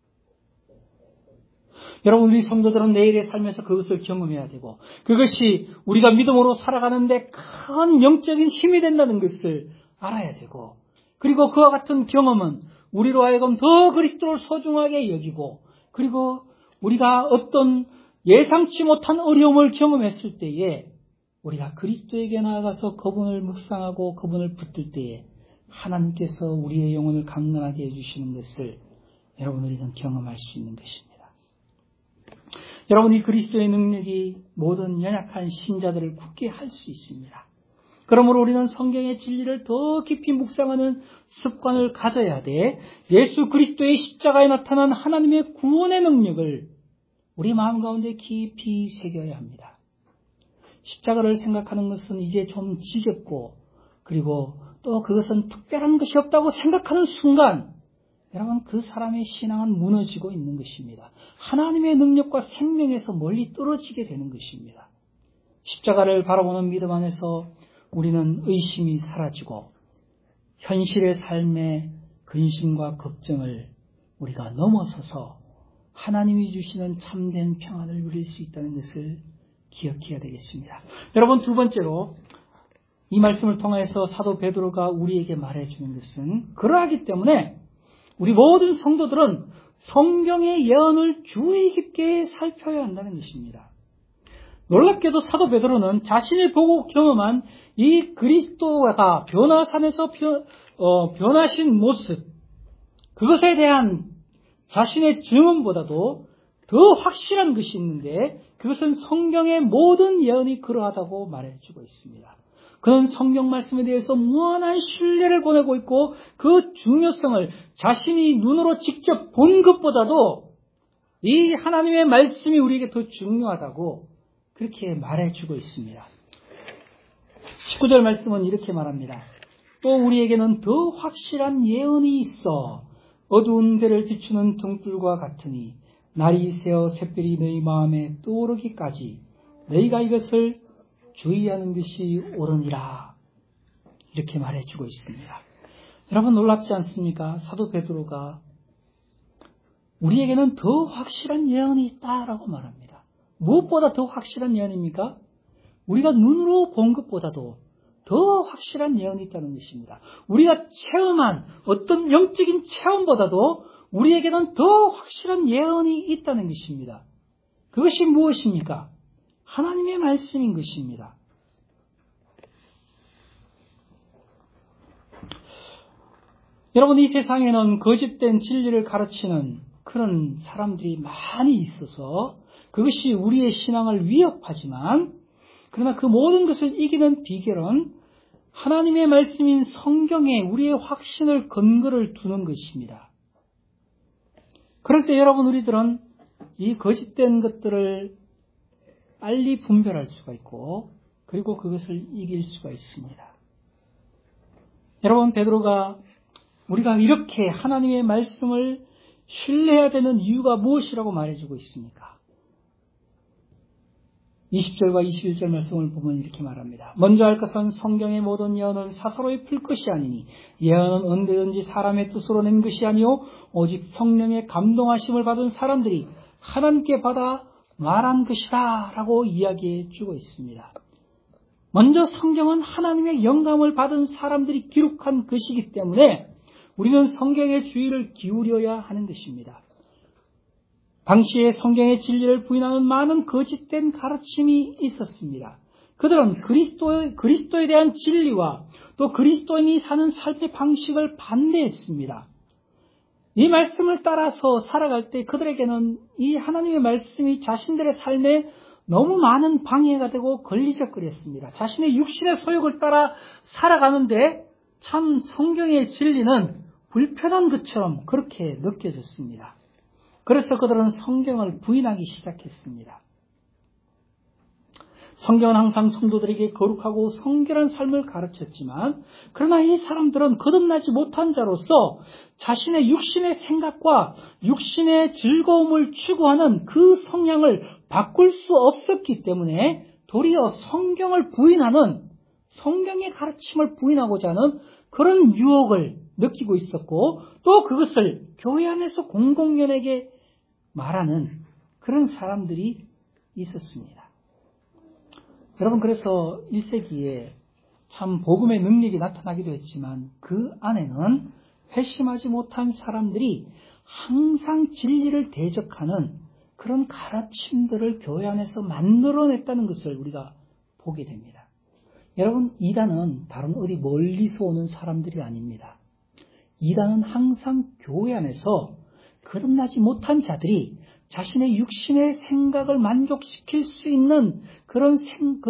여러분, 우리 성도들은 내일의 삶에서 그것을 경험해야 되고 그것이 우리가 믿음으로 살아가는데 큰 영적인 힘이 된다는 것을 알아야 되고 그리고 그와 같은 경험은 우리로 하여금 더 그리스도를 소중하게 여기고 그리고 우리가 어떤 예상치 못한 어려움을 경험했을 때에 우리가 그리스도에게 나아가서 그분을 묵상하고 그분을 붙들 때에 하나님께서 우리의 영혼을 강건하게 해주시는 것을 여러분 우리는 경험할 수 있는 것입니다. 여러분, 이 그리스도의 능력이 모든 연약한 신자들을 굳게 할 수 있습니다. 그러므로 우리는 성경의 진리를 더 깊이 묵상하는 습관을 가져야 돼. 예수 그리스도의 십자가에 나타난 하나님의 구원의 능력을 우리 마음 가운데 깊이 새겨야 합니다. 십자가를 생각하는 것은 이제 좀 지겹고 그리고 또 그것은 특별한 것이 없다고 생각하는 순간 여러분, 그 사람의 신앙은 무너지고 있는 것입니다. 하나님의 능력과 생명에서 멀리 떨어지게 되는 것입니다. 십자가를 바라보는 믿음 안에서 우리는 의심이 사라지고 현실의 삶의 근심과 걱정을 우리가 넘어서서 하나님이 주시는 참된 평안을 누릴 수 있다는 것을 기억해야 되겠습니다. 여러분, 두 번째로 이 말씀을 통해서 사도 베드로가 우리에게 말해주는 것은 그러하기 때문에 우리 모든 성도들은 성경의 예언을 주의 깊게 살펴야 한다는 것입니다. 놀랍게도 사도 베드로는 자신이 보고 경험한 이 그리스도가 변화산에서 변하신 모습, 그것에 대한 자신의 증언보다도 더 확실한 것이 있는데 그것은 성경의 모든 예언이 그러하다고 말해주고 있습니다. 그는 성경 말씀에 대해서 무한한 신뢰를 보내고 있고 그 중요성을 자신이 눈으로 직접 본 것보다도 이 하나님의 말씀이 우리에게 더 중요하다고 그렇게 말해주고 있습니다. 19절 말씀은 이렇게 말합니다. 또 우리에게는 더 확실한 예언이 있어 어두운 데를 비추는 등불과 같으니 날이 새어 샛별이 너희 마음에 떠오르기까지 너희가 이것을 주의하는 것이 옳으니라. 이렇게 말해주고 있습니다. 여러분, 놀랍지 않습니까? 사도 베드로가 우리에게는 더 확실한 예언이 있다라고 말합니다. 무엇보다 더 확실한 예언입니까? 우리가 눈으로 본 것보다도 더 확실한 예언이 있다는 것입니다. 우리가 체험한 어떤 영적인 체험보다도 우리에게는 더 확실한 예언이 있다는 것입니다. 그것이 무엇입니까? 하나님의 말씀인 것입니다. 여러분, 이 세상에는 거짓된 진리를 가르치는 그런 사람들이 많이 있어서 그것이 우리의 신앙을 위협하지만 그러나 그 모든 것을 이기는 비결은 하나님의 말씀인 성경에 우리의 확신을 근거를 두는 것입니다. 그럴 때 여러분, 우리들은 이 거짓된 것들을 빨리 분별할 수가 있고 그리고 그것을 이길 수가 있습니다. 여러분, 베드로가 우리가 이렇게 하나님의 말씀을 신뢰해야 되는 이유가 무엇이라고 말해주고 있습니까? 20절과 21절 말씀을 보면 이렇게 말합니다. 먼저 할 것은 성경의 모든 예언은 사사로이 풀 것이 아니니 예언은 언제든지 사람의 뜻으로 낸 것이 아니요 오직 성령의 감동하심을 받은 사람들이 하나님께 받아 말한 것이다 라고 이야기해 주고 있습니다. 먼저 성경은 하나님의 영감을 받은 사람들이 기록한 것이기 때문에 우리는 성경의 주의를 기울여야 하는 것입니다. 당시에 성경의 진리를 부인하는 많은 거짓된 가르침이 있었습니다. 그들은 그리스도에 대한 진리와 또 그리스도인이 사는 삶의 방식을 반대했습니다. 이 말씀을 따라서 살아갈 때 그들에게는 이 하나님의 말씀이 자신들의 삶에 너무 많은 방해가 되고 걸리적거렸습니다. 자신의 육신의 소욕을 따라 살아가는데 참 성경의 진리는 불편한 것처럼 그렇게 느껴졌습니다. 그래서 그들은 성경을 부인하기 시작했습니다. 성경은 항상 성도들에게 거룩하고 성결한 삶을 가르쳤지만 그러나 이 사람들은 거듭나지 못한 자로서 자신의 육신의 생각과 육신의 즐거움을 추구하는 그 성향을 바꿀 수 없었기 때문에 도리어 성경을 부인하는, 성경의 가르침을 부인하고자 하는 그런 유혹을 느끼고 있었고 또 그것을 교회 안에서 공공연하게 말하는 그런 사람들이 있었습니다. 여러분, 그래서 1세기에 참 복음의 능력이 나타나기도 했지만 그 안에는 회심하지 못한 사람들이 항상 진리를 대적하는 그런 가르침들을 교회 안에서 만들어냈다는 것을 우리가 보게 됩니다. 여러분, 이단은 다른 어디 멀리서 오는 사람들이 아닙니다. 이단은 항상 교회 안에서 거듭나지 못한 자들이 자신의 육신의 생각을 만족시킬 수 있는 그런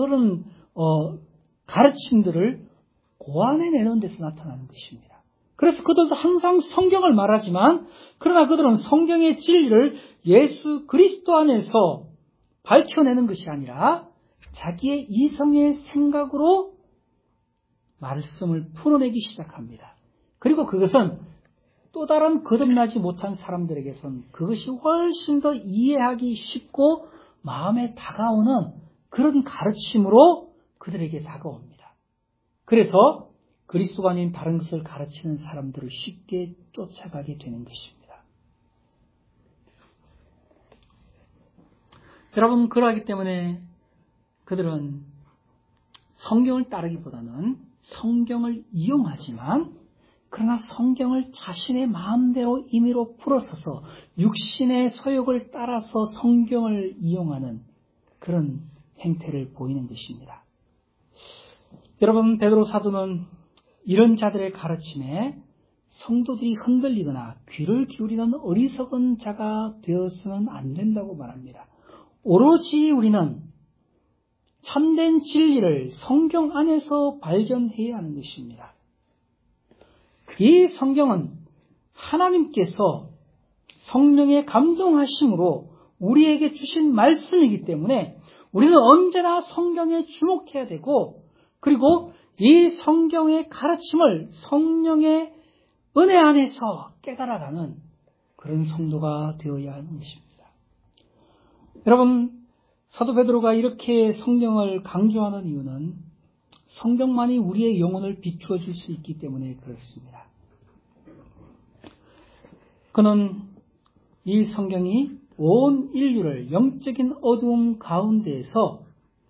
가르침들을 고안해내는 데서 나타나는 것입니다. 그래서 그들도 항상 성경을 말하지만 그러나 그들은 성경의 진리를 예수 그리스도 안에서 밝혀내는 것이 아니라 자기의 이성의 생각으로 말씀을 풀어내기 시작합니다. 그리고 그것은 또 다른 거듭나지 못한 사람들에게선 그것이 훨씬 더 이해하기 쉽고 마음에 다가오는 그런 가르침으로 그들에게 다가옵니다. 그래서 그리스도가 아닌 다른 것을 가르치는 사람들을 쉽게 쫓아가게 되는 것입니다. 여러분, 그러하기 때문에 그들은 성경을 따르기보다는 성경을 이용하지만 그러나 성경을 자신의 마음대로 임의로 풀어서서 육신의 소욕을 따라서 성경을 이용하는 그런 행태를 보이는 것입니다. 여러분, 베드로 사도는 이런 자들의 가르침에 성도들이 흔들리거나 귀를 기울이는 어리석은 자가 되어서는 안 된다고 말합니다. 오로지 우리는 참된 진리를 성경 안에서 발견해야 하는 것입니다. 이 성경은 하나님께서 성령의 감동하심으로 우리에게 주신 말씀이기 때문에 우리는 언제나 성경에 주목해야 되고 그리고 이 성경의 가르침을 성령의 은혜 안에서 깨달아가는 그런 성도가 되어야 하는 것입니다. 여러분, 사도 베드로가 이렇게 성경을 강조하는 이유는 성경만이 우리의 영혼을 비추어 줄 수 있기 때문에 그렇습니다. 그는 이 성경이 온 인류를 영적인 어두움 가운데에서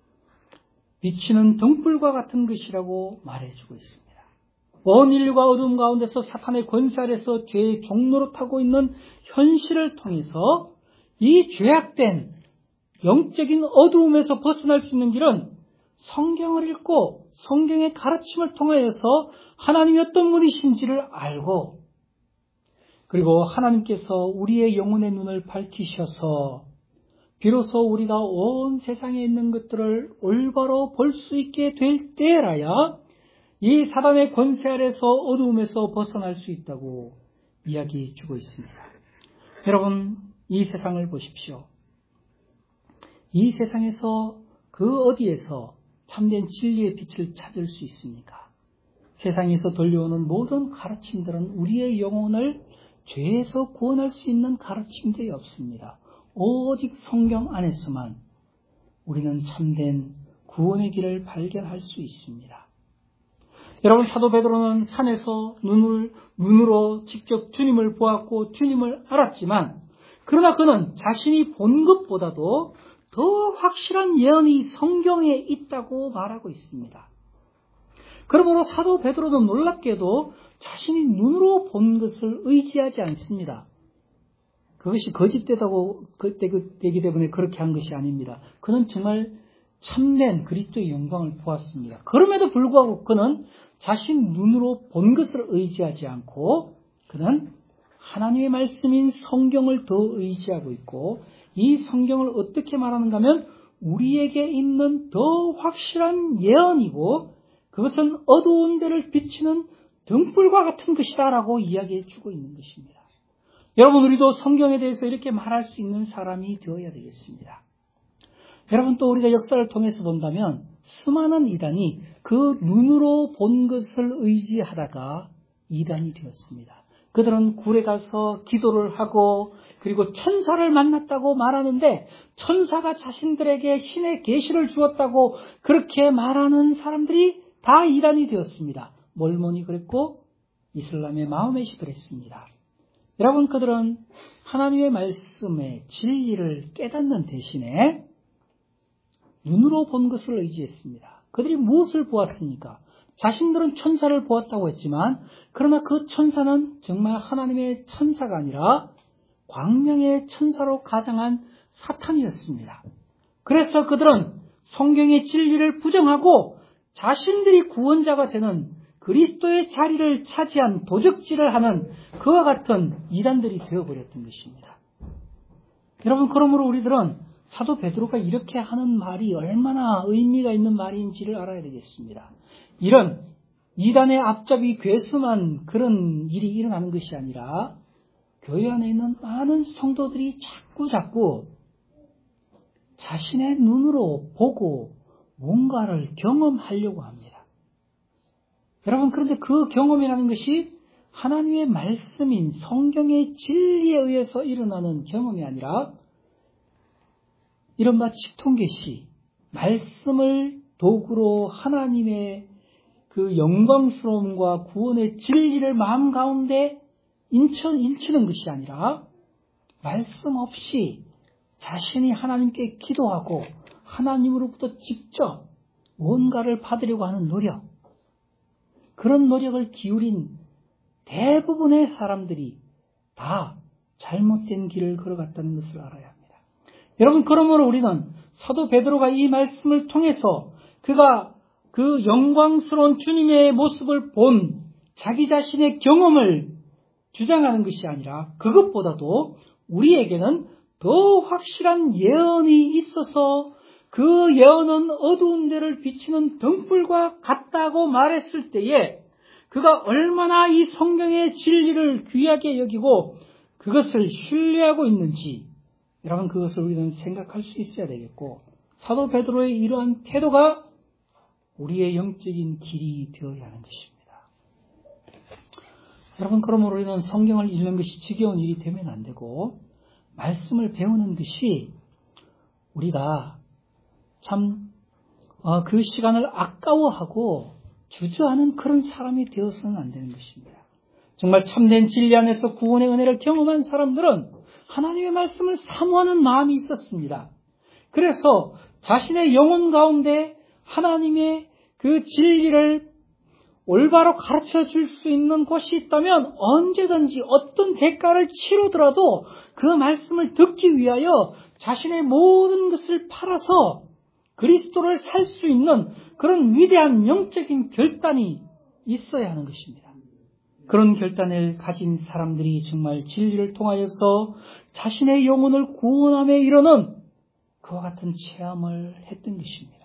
비치는 등불과 같은 것이라고 말해주고 있습니다. 온 인류가 어두움 가운데서 사탄의 권세 아래서 죄의 종로로 타고 있는 현실을 통해서 이 죄악된 영적인 어두움에서 벗어날 수 있는 길은 성경을 읽고 성경의 가르침을 통하여서 하나님이 어떤 분이신지를 알고 그리고 하나님께서 우리의 영혼의 눈을 밝히셔서 비로소 우리가 온 세상에 있는 것들을 올바로 볼 수 있게 될 때라야 이 사단의 권세 아래서 어두움에서 벗어날 수 있다고 이야기해 주고 있습니다. 여러분, 이 세상을 보십시오. 이 세상에서 그 어디에서 참된 진리의 빛을 찾을 수 있습니까? 세상에서 들려오는 모든 가르침들은 우리의 영혼을 죄에서 구원할 수 있는 가르침들이 없습니다. 오직 성경 안에서만 우리는 참된 구원의 길을 발견할 수 있습니다. 여러분, 사도 베드로는 산에서 눈으로 직접 주님을 보았고 주님을 알았지만, 그러나 그는 자신이 본 것보다도 더 확실한 예언이 성경에 있다고 말하고 있습니다. 그러므로 사도 베드로는 놀랍게도 자신이 눈으로 본 것을 의지하지 않습니다. 그것이 거짓되기 때문에 그렇게 한 것이 아닙니다. 그는 정말 참된 그리스도의 영광을 보았습니다. 그럼에도 불구하고 그는 자신 눈으로 본 것을 의지하지 않고 그는 하나님의 말씀인 성경을 더 의지하고 있고, 이 성경을 어떻게 말하는가 하면 우리에게 있는 더 확실한 예언이고 그것은 어두운 데를 비추는 등불과 같은 것이다 라고 이야기해 주고 있는 것입니다. 여러분, 우리도 성경에 대해서 이렇게 말할 수 있는 사람이 되어야 되겠습니다. 여러분, 또 우리가 역사를 통해서 본다면 수많은 이단이 그 눈으로 본 것을 의지하다가 이단이 되었습니다. 그들은 굴에 가서 기도를 하고 그리고 천사를 만났다고 말하는데, 천사가 자신들에게 신의 계시를 주었다고 그렇게 말하는 사람들이 다 이단이 되었습니다. 몰몬이 그랬고 이슬람의 마호멧이 그랬습니다. 여러분, 그들은 하나님의 말씀의 진리를 깨닫는 대신에 눈으로 본 것을 의지했습니다. 그들이 무엇을 보았습니까? 자신들은 천사를 보았다고 했지만, 그러나 그 천사는 정말 하나님의 천사가 아니라 광명의 천사로 가장한 사탄이었습니다. 그래서 그들은 성경의 진리를 부정하고 자신들이 구원자가 되는 그리스도의 자리를 차지한 도적질을 하는 그와 같은 이단들이 되어버렸던 것입니다. 여러분, 그러므로 우리들은 사도 베드로가 이렇게 하는 말이 얼마나 의미가 있는 말인지를 알아야 되겠습니다. 이런 이단의 앞잡이 괴수만 그런 일이 일어나는 것이 아니라 교회 안에 있는 많은 성도들이 자꾸 자신의 눈으로 보고 뭔가를 경험하려고 합니다. 여러분, 그런데 그 경험이라는 것이 하나님의 말씀인 성경의 진리에 의해서 일어나는 경험이 아니라 이른바 직통계시, 말씀을 도구로 하나님의 그 영광스러움과 구원의 진리를 마음 가운데 인치는 것이 아니라 말씀 없이 자신이 하나님께 기도하고 하나님으로부터 직접 뭔가를 받으려고 하는 노력, 그런 노력을 기울인 대부분의 사람들이 다 잘못된 길을 걸어갔다는 것을 알아야 합니다. 여러분, 그러므로 우리는 사도 베드로가 이 말씀을 통해서 그가 그 영광스러운 주님의 모습을 본 자기 자신의 경험을 주장하는 것이 아니라 그것보다도 우리에게는 더 확실한 예언이 있어서 그 예언은 어두운 데를 비추는 등불과 같다고 말했을 때에 그가 얼마나 이 성경의 진리를 귀하게 여기고 그것을 신뢰하고 있는지, 여러분, 그것을 우리는 생각할 수 있어야 되겠고, 사도 베드로의 이러한 태도가 우리의 영적인 길이 되어야 하는 것입니다. 여러분, 그러므로 우리는 성경을 읽는 것이 지겨운 일이 되면 안 되고, 말씀을 배우는 것이 우리가 참 그 시간을 아까워하고 주저하는 그런 사람이 되어서는 안 되는 것입니다. 정말 참된 진리 안에서 구원의 은혜를 경험한 사람들은 하나님의 말씀을 사모하는 마음이 있었습니다. 그래서 자신의 영혼 가운데 하나님의 그 진리를 올바로 가르쳐 줄 수 있는 곳이 있다면 언제든지 어떤 대가를 치르더라도 그 말씀을 듣기 위하여 자신의 모든 것을 팔아서 그리스도를 살 수 있는 그런 위대한 영적인 결단이 있어야 하는 것입니다. 그런 결단을 가진 사람들이 정말 진리를 통하여서 자신의 영혼을 구원함에 이르는 그와 같은 체험을 했던 것입니다.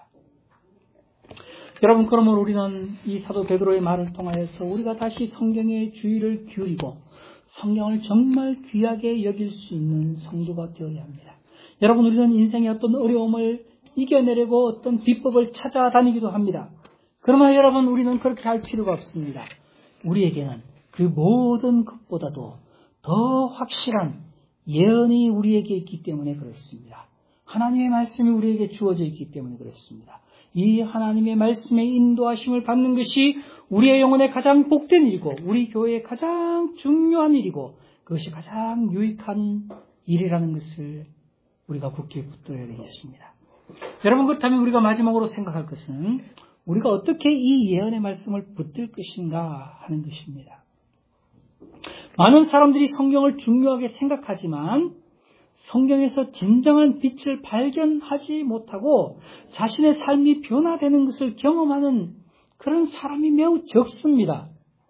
여러분, 그러면 우리는 이 사도 베드로의 말을 통하여서 우리가 다시 성경의 주의를 기울이고 성경을 정말 귀하게 여길 수 있는 성도가 되어야 합니다. 여러분, 우리는 인생의 어떤 어려움을 이겨내려고 어떤 비법을 찾아다니기도 합니다. 그러나 여러분, 우리는 그렇게 할 필요가 없습니다. 우리에게는 그 모든 것보다도 더 확실한 예언이 우리에게 있기 때문에 그렇습니다. 하나님의 말씀이 우리에게 주어져 있기 때문에 그렇습니다. 이 하나님의 말씀의 인도하심을 받는 것이 우리의 영혼에 가장 복된 일이고 우리 교회에 가장 중요한 일이고 그것이 가장 유익한 일이라는 것을 우리가 굳게 붙들어야 되겠습니다. 여러분, 그렇다면 우리가 마지막으로 생각할 것은 우리가 어떻게 이 예언의 말씀을 붙들 것인가 하는 것입니다. 많은 사람들이 성경을 중요하게 생각하지만 성경에서 진정한 빛을 발견하지 못하고 자신의 삶이 변화되는 것을 경험하는 그런 사람이 매우 적습니다.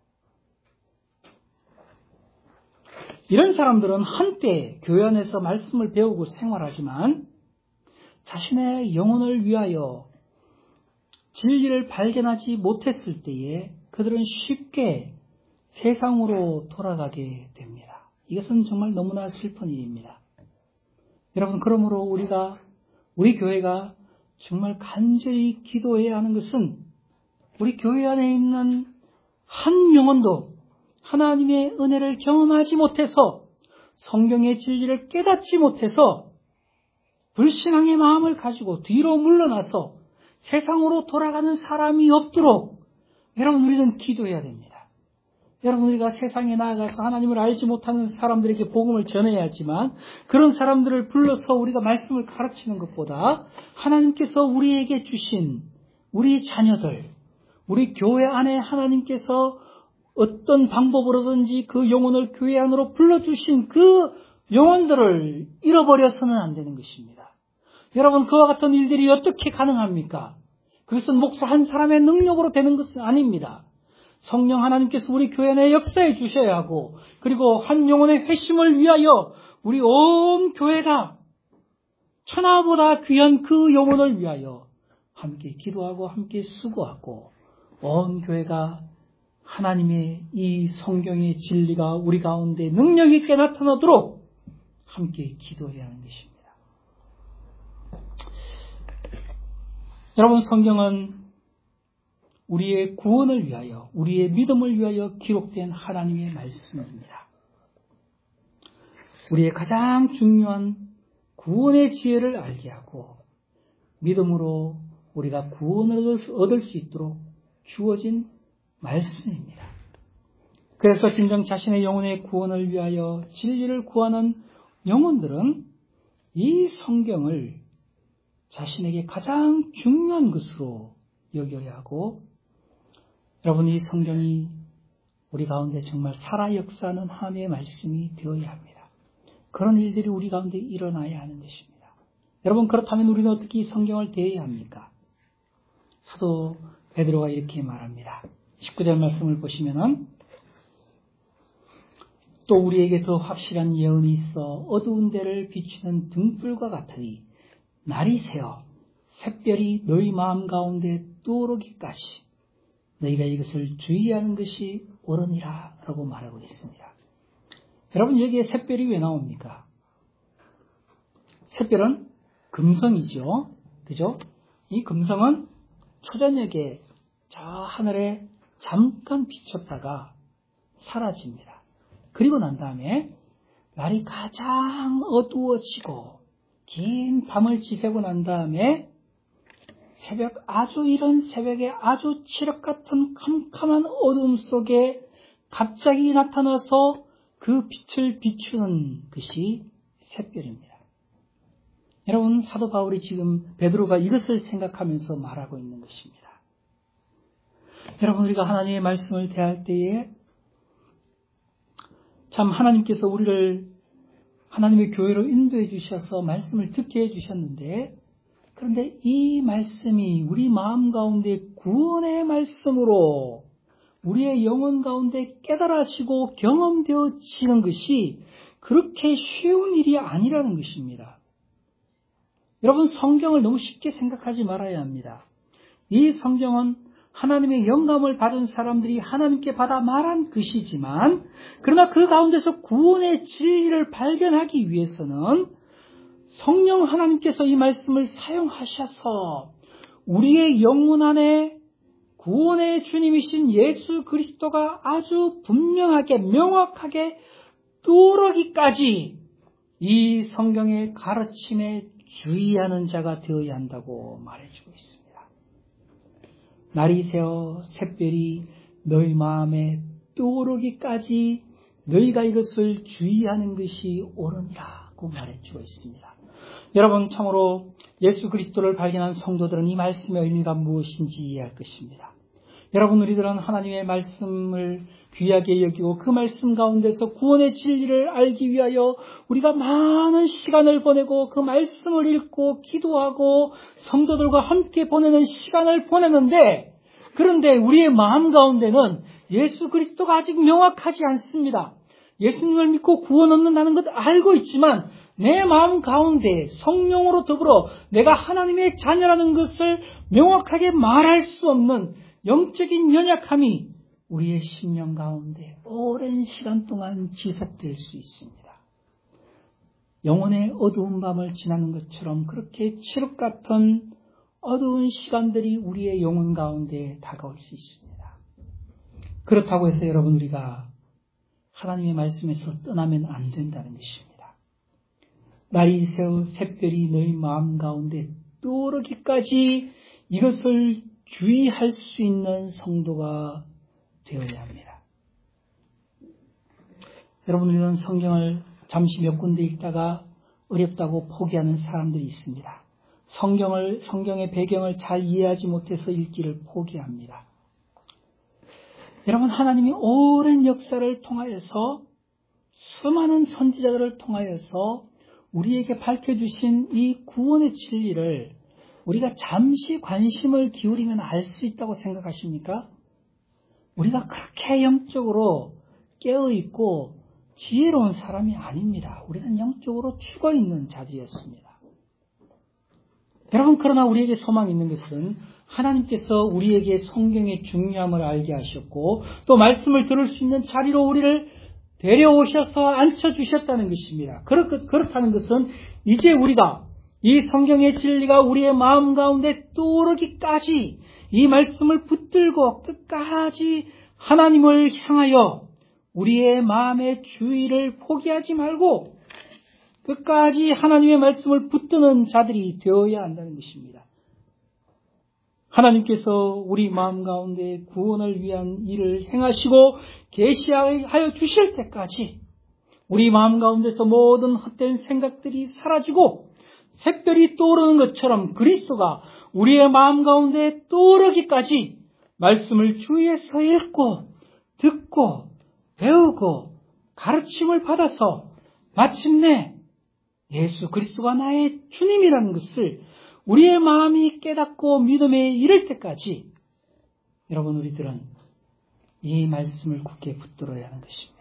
이런 사람들은 한때 교회 안에서 말씀을 배우고 생활하지만 자신의 영혼을 위하여 진리를 발견하지 못했을 때에 그들은 쉽게 세상으로 돌아가게 됩니다. 이것은 정말 너무나 슬픈 일입니다. 여러분, 그러므로 우리 교회가 정말 간절히 기도해야 하는 것은 우리 교회 안에 있는 한 영혼도 하나님의 은혜를 경험하지 못해서 성경의 진리를 깨닫지 못해서 불신앙의 마음을 가지고 뒤로 물러나서 세상으로 돌아가는 사람이 없도록 여러분, 우리는 기도해야 됩니다. 여러분, 우리가 세상에 나아가서 하나님을 알지 못하는 사람들에게 복음을 전해야 하지만 그런 사람들을 불러서 우리가 말씀을 가르치는 것보다 하나님께서 우리에게 주신 우리 자녀들, 우리 교회 안에 하나님께서 어떤 방법으로든지 그 영혼을 교회 안으로 불러주신 그 영혼들을 잃어버려서는 안 되는 것입니다. 여러분, 그와 같은 일들이 어떻게 가능합니까? 그것은 목사 한 사람의 능력으로 되는 것은 아닙니다. 성령 하나님께서 우리 교회 내에 역사해 주셔야 하고 그리고 한 영혼의 회심을 위하여 우리 온 교회가 천하보다 귀한 그 영혼을 위하여 함께 기도하고 함께 수고하고 온 교회가 하나님의 이 성경의 진리가 우리 가운데 능력 있게 나타나도록 함께 기도해야 하는 것입니다. 여러분, 성경은 우리의 구원을 위하여, 우리의 믿음을 위하여 기록된 하나님의 말씀입니다. 우리의 가장 중요한 구원의 지혜를 알게 하고 믿음으로 우리가 구원을 얻을 수 있도록 주어진 말씀입니다. 그래서 진정 자신의 영혼의 구원을 위하여 진리를 구하는 영혼들은 이 성경을 자신에게 가장 중요한 것으로 여겨야 하고, 여러분, 이 성경이 우리 가운데 정말 살아 역사하는 하나님의 말씀이 되어야 합니다. 그런 일들이 우리 가운데 일어나야 하는 것입니다. 여러분, 그렇다면 우리는 어떻게 이 성경을 대해야 합니까? 사도 베드로가 이렇게 말합니다. 19절 말씀을 보시면은 또 우리에게 더 확실한 예언이 있어 어두운 데를 비추는 등불과 같으니 날이 새어 샛별이 너희 마음 가운데 떠오르기까지 너희가 이것을 주의하는 것이 옳으니라 라고 말하고 있습니다. 여러분, 여기에 샛별이 왜 나옵니까? 샛별은 금성이죠. 그죠? 이 금성은 초저녁에 저 하늘에 잠깐 비쳤다가 사라집니다. 그리고 난 다음에 날이 가장 어두워지고 긴 밤을 지새고 난 다음에 이런 새벽에 아주 칠흑 같은 캄캄한 어둠 속에 갑자기 나타나서 그 빛을 비추는 것이 샛별입니다. 여러분, 사도 바울이 지금 베드로가 이것을 생각하면서 말하고 있는 것입니다. 여러분, 우리가 하나님의 말씀을 대할 때에 참 하나님께서 우리를 하나님의 교회로 인도해 주셔서 말씀을 듣게 해 주셨는데, 그런데 이 말씀이 우리 마음 가운데 구원의 말씀으로 우리의 영혼 가운데 깨달아지고 경험되어지는 것이 그렇게 쉬운 일이 아니라는 것입니다. 여러분, 성경을 너무 쉽게 생각하지 말아야 합니다. 이 성경은 하나님의 영감을 받은 사람들이 하나님께 받아 말한 것이지만, 그러나 그 가운데서 구원의 진리를 발견하기 위해서는 성령 하나님께서 이 말씀을 사용하셔서 우리의 영혼 안에 구원의 주님이신 예수 그리스도가 아주 분명하게 명확하게 떠오르기까지 이 성경의 가르침에 주의하는 자가 되어야 한다고 말해주고 있습니다. 날이 새어 샛별이 너희 마음에 떠오르기까지 너희가 이것을 주의하는 것이 옳으니라고 말해주고 있습니다. 여러분, 참으로 예수 그리스도를 발견한 성도들은 이 말씀의 의미가 무엇인지 이해할 것입니다. 여러분, 우리들은 하나님의 말씀을 귀하게 여기고 그 말씀 가운데서 구원의 진리를 알기 위하여 우리가 많은 시간을 보내고 그 말씀을 읽고 기도하고 성도들과 함께 보내는 시간을 보내는데, 그런데 우리의 마음 가운데는 예수 그리스도가 아직 명확하지 않습니다. 예수님을 믿고 구원 얻는다는 것 알고 있지만 내 마음 가운데 성령으로 더불어 내가 하나님의 자녀라는 것을 명확하게 말할 수 없는 영적인 연약함이 우리의 심령 가운데 오랜 시간 동안 지속될 수 있습니다. 영혼의 어두운 밤을 지나는 것처럼 그렇게 칠흑 같은 어두운 시간들이 우리의 영혼 가운데 다가올 수 있습니다. 그렇다고 해서 여러분, 우리가 하나님의 말씀에서 떠나면 안 된다는 것입니다. 날이 새어 샛별이 너희 마음 가운데 떠오르기까지 이것을 주의할 수 있는 성도가 되어야 합니다. 여러분, 우리는 성경을 잠시 몇 군데 읽다가 어렵다고 포기하는 사람들이 있습니다. 성경의 배경을 잘 이해하지 못해서 읽기를 포기합니다. 여러분, 하나님이 오랜 역사를 통하여서 수많은 선지자들을 통하여서 우리에게 밝혀주신 이 구원의 진리를 우리가 잠시 관심을 기울이면 알 수 있다고 생각하십니까? 우리가 그렇게 영적으로 깨어있고 지혜로운 사람이 아닙니다. 우리는 영적으로 죽어있는 자들이었습니다. 여러분, 그러나 우리에게 소망이 있는 것은 하나님께서 우리에게 성경의 중요함을 알게 하셨고 또 말씀을 들을 수 있는 자리로 우리를 데려오셔서 앉혀주셨다는 것입니다. 그렇다는 것은 이제 우리가 이 성경의 진리가 우리의 마음 가운데 떠오르기까지 이 말씀을 붙들고 끝까지 하나님을 향하여 우리의 마음의 주의를 포기하지 말고 끝까지 하나님의 말씀을 붙드는 자들이 되어야 한다는 것입니다. 하나님께서 우리 마음 가운데 구원을 위한 일을 행하시고 계시하여 주실 때까지 우리 마음 가운데서 모든 헛된 생각들이 사라지고 샛별이 떠오르는 것처럼 그리스도가 우리의 마음 가운데 떠오르기까지 말씀을 주위에서 읽고 듣고 배우고 가르침을 받아서 마침내 예수 그리스도가 나의 주님이라는 것을 우리의 마음이 깨닫고 믿음에 이를 때까지 여러분, 우리들은 이 말씀을 굳게 붙들어야 하는 것입니다.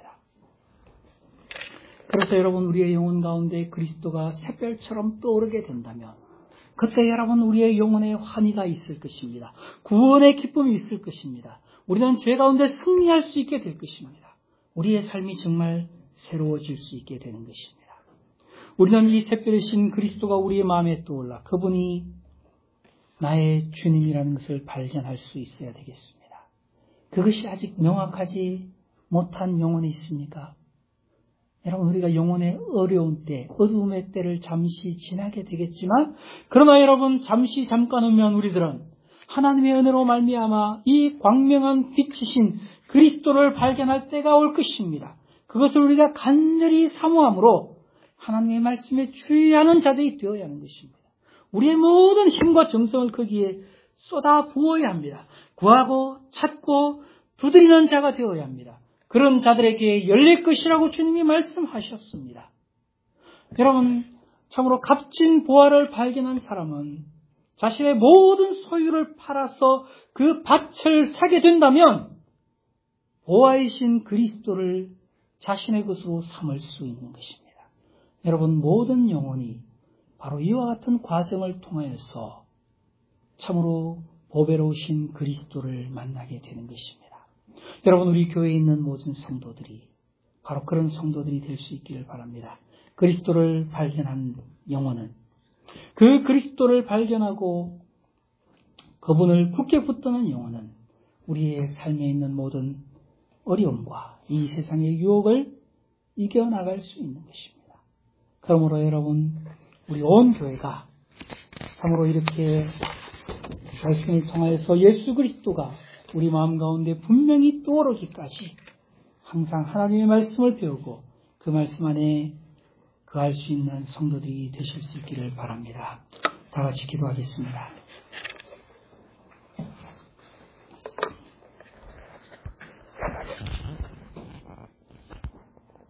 그래서 여러분, 우리의 영혼 가운데 그리스도가 샛별처럼 떠오르게 된다면 그때 여러분, 우리의 영혼에 환희가 있을 것입니다. 구원의 기쁨이 있을 것입니다. 우리는 죄 가운데 승리할 수 있게 될 것입니다. 우리의 삶이 정말 새로워질 수 있게 되는 것입니다. 우리는 이 샛별이신 그리스도가 우리의 마음에 떠올라 그분이 나의 주님이라는 것을 발견할 수 있어야 되겠습니다. 그것이 아직 명확하지 못한 영혼이 있습니까? 여러분, 우리가 영혼의 어려운 때, 어두움의 때를 잠시 지나게 되겠지만 그러나 여러분, 잠깐 후면 우리들은 하나님의 은혜로 말미암아 이 광명한 빛이신 그리스도를 발견할 때가 올 것입니다. 그것을 우리가 간절히 사모함으로 하나님의 말씀에 주의하는 자들이 되어야 하는 것입니다. 우리의 모든 힘과 정성을 거기에 쏟아 부어야 합니다. 구하고 찾고 두드리는 자가 되어야 합니다. 그런 자들에게 열릴 것이라고 주님이 말씀하셨습니다. 여러분, 참으로 값진 보화를 발견한 사람은 자신의 모든 소유를 팔아서 그 밭을 사게 된다면 보화이신 그리스도를 자신의 것으로 삼을 수 있는 것입니다. 여러분, 모든 영혼이 바로 이와 같은 과정을 통하여서 참으로 보배로우신 그리스도를 만나게 되는 것입니다. 여러분, 우리 교회에 있는 모든 성도들이 바로 그런 성도들이 될 수 있기를 바랍니다. 그리스도를 발견한 영혼은 그 그리스도를 발견하고 그분을 굳게 붙드는 영혼은 우리의 삶에 있는 모든 어려움과 이 세상의 유혹을 이겨나갈 수 있는 것입니다. 그러므로 여러분, 우리 온 교회가 참으로 이렇게 말씀을 통하여서 예수 그리스도가 우리 마음 가운데 분명히 떠오르기까지 항상 하나님의 말씀을 배우고 그 말씀 안에 거할 수 있는 성도들이 되실 수 있기를 바랍니다. 다 같이 기도하겠습니다.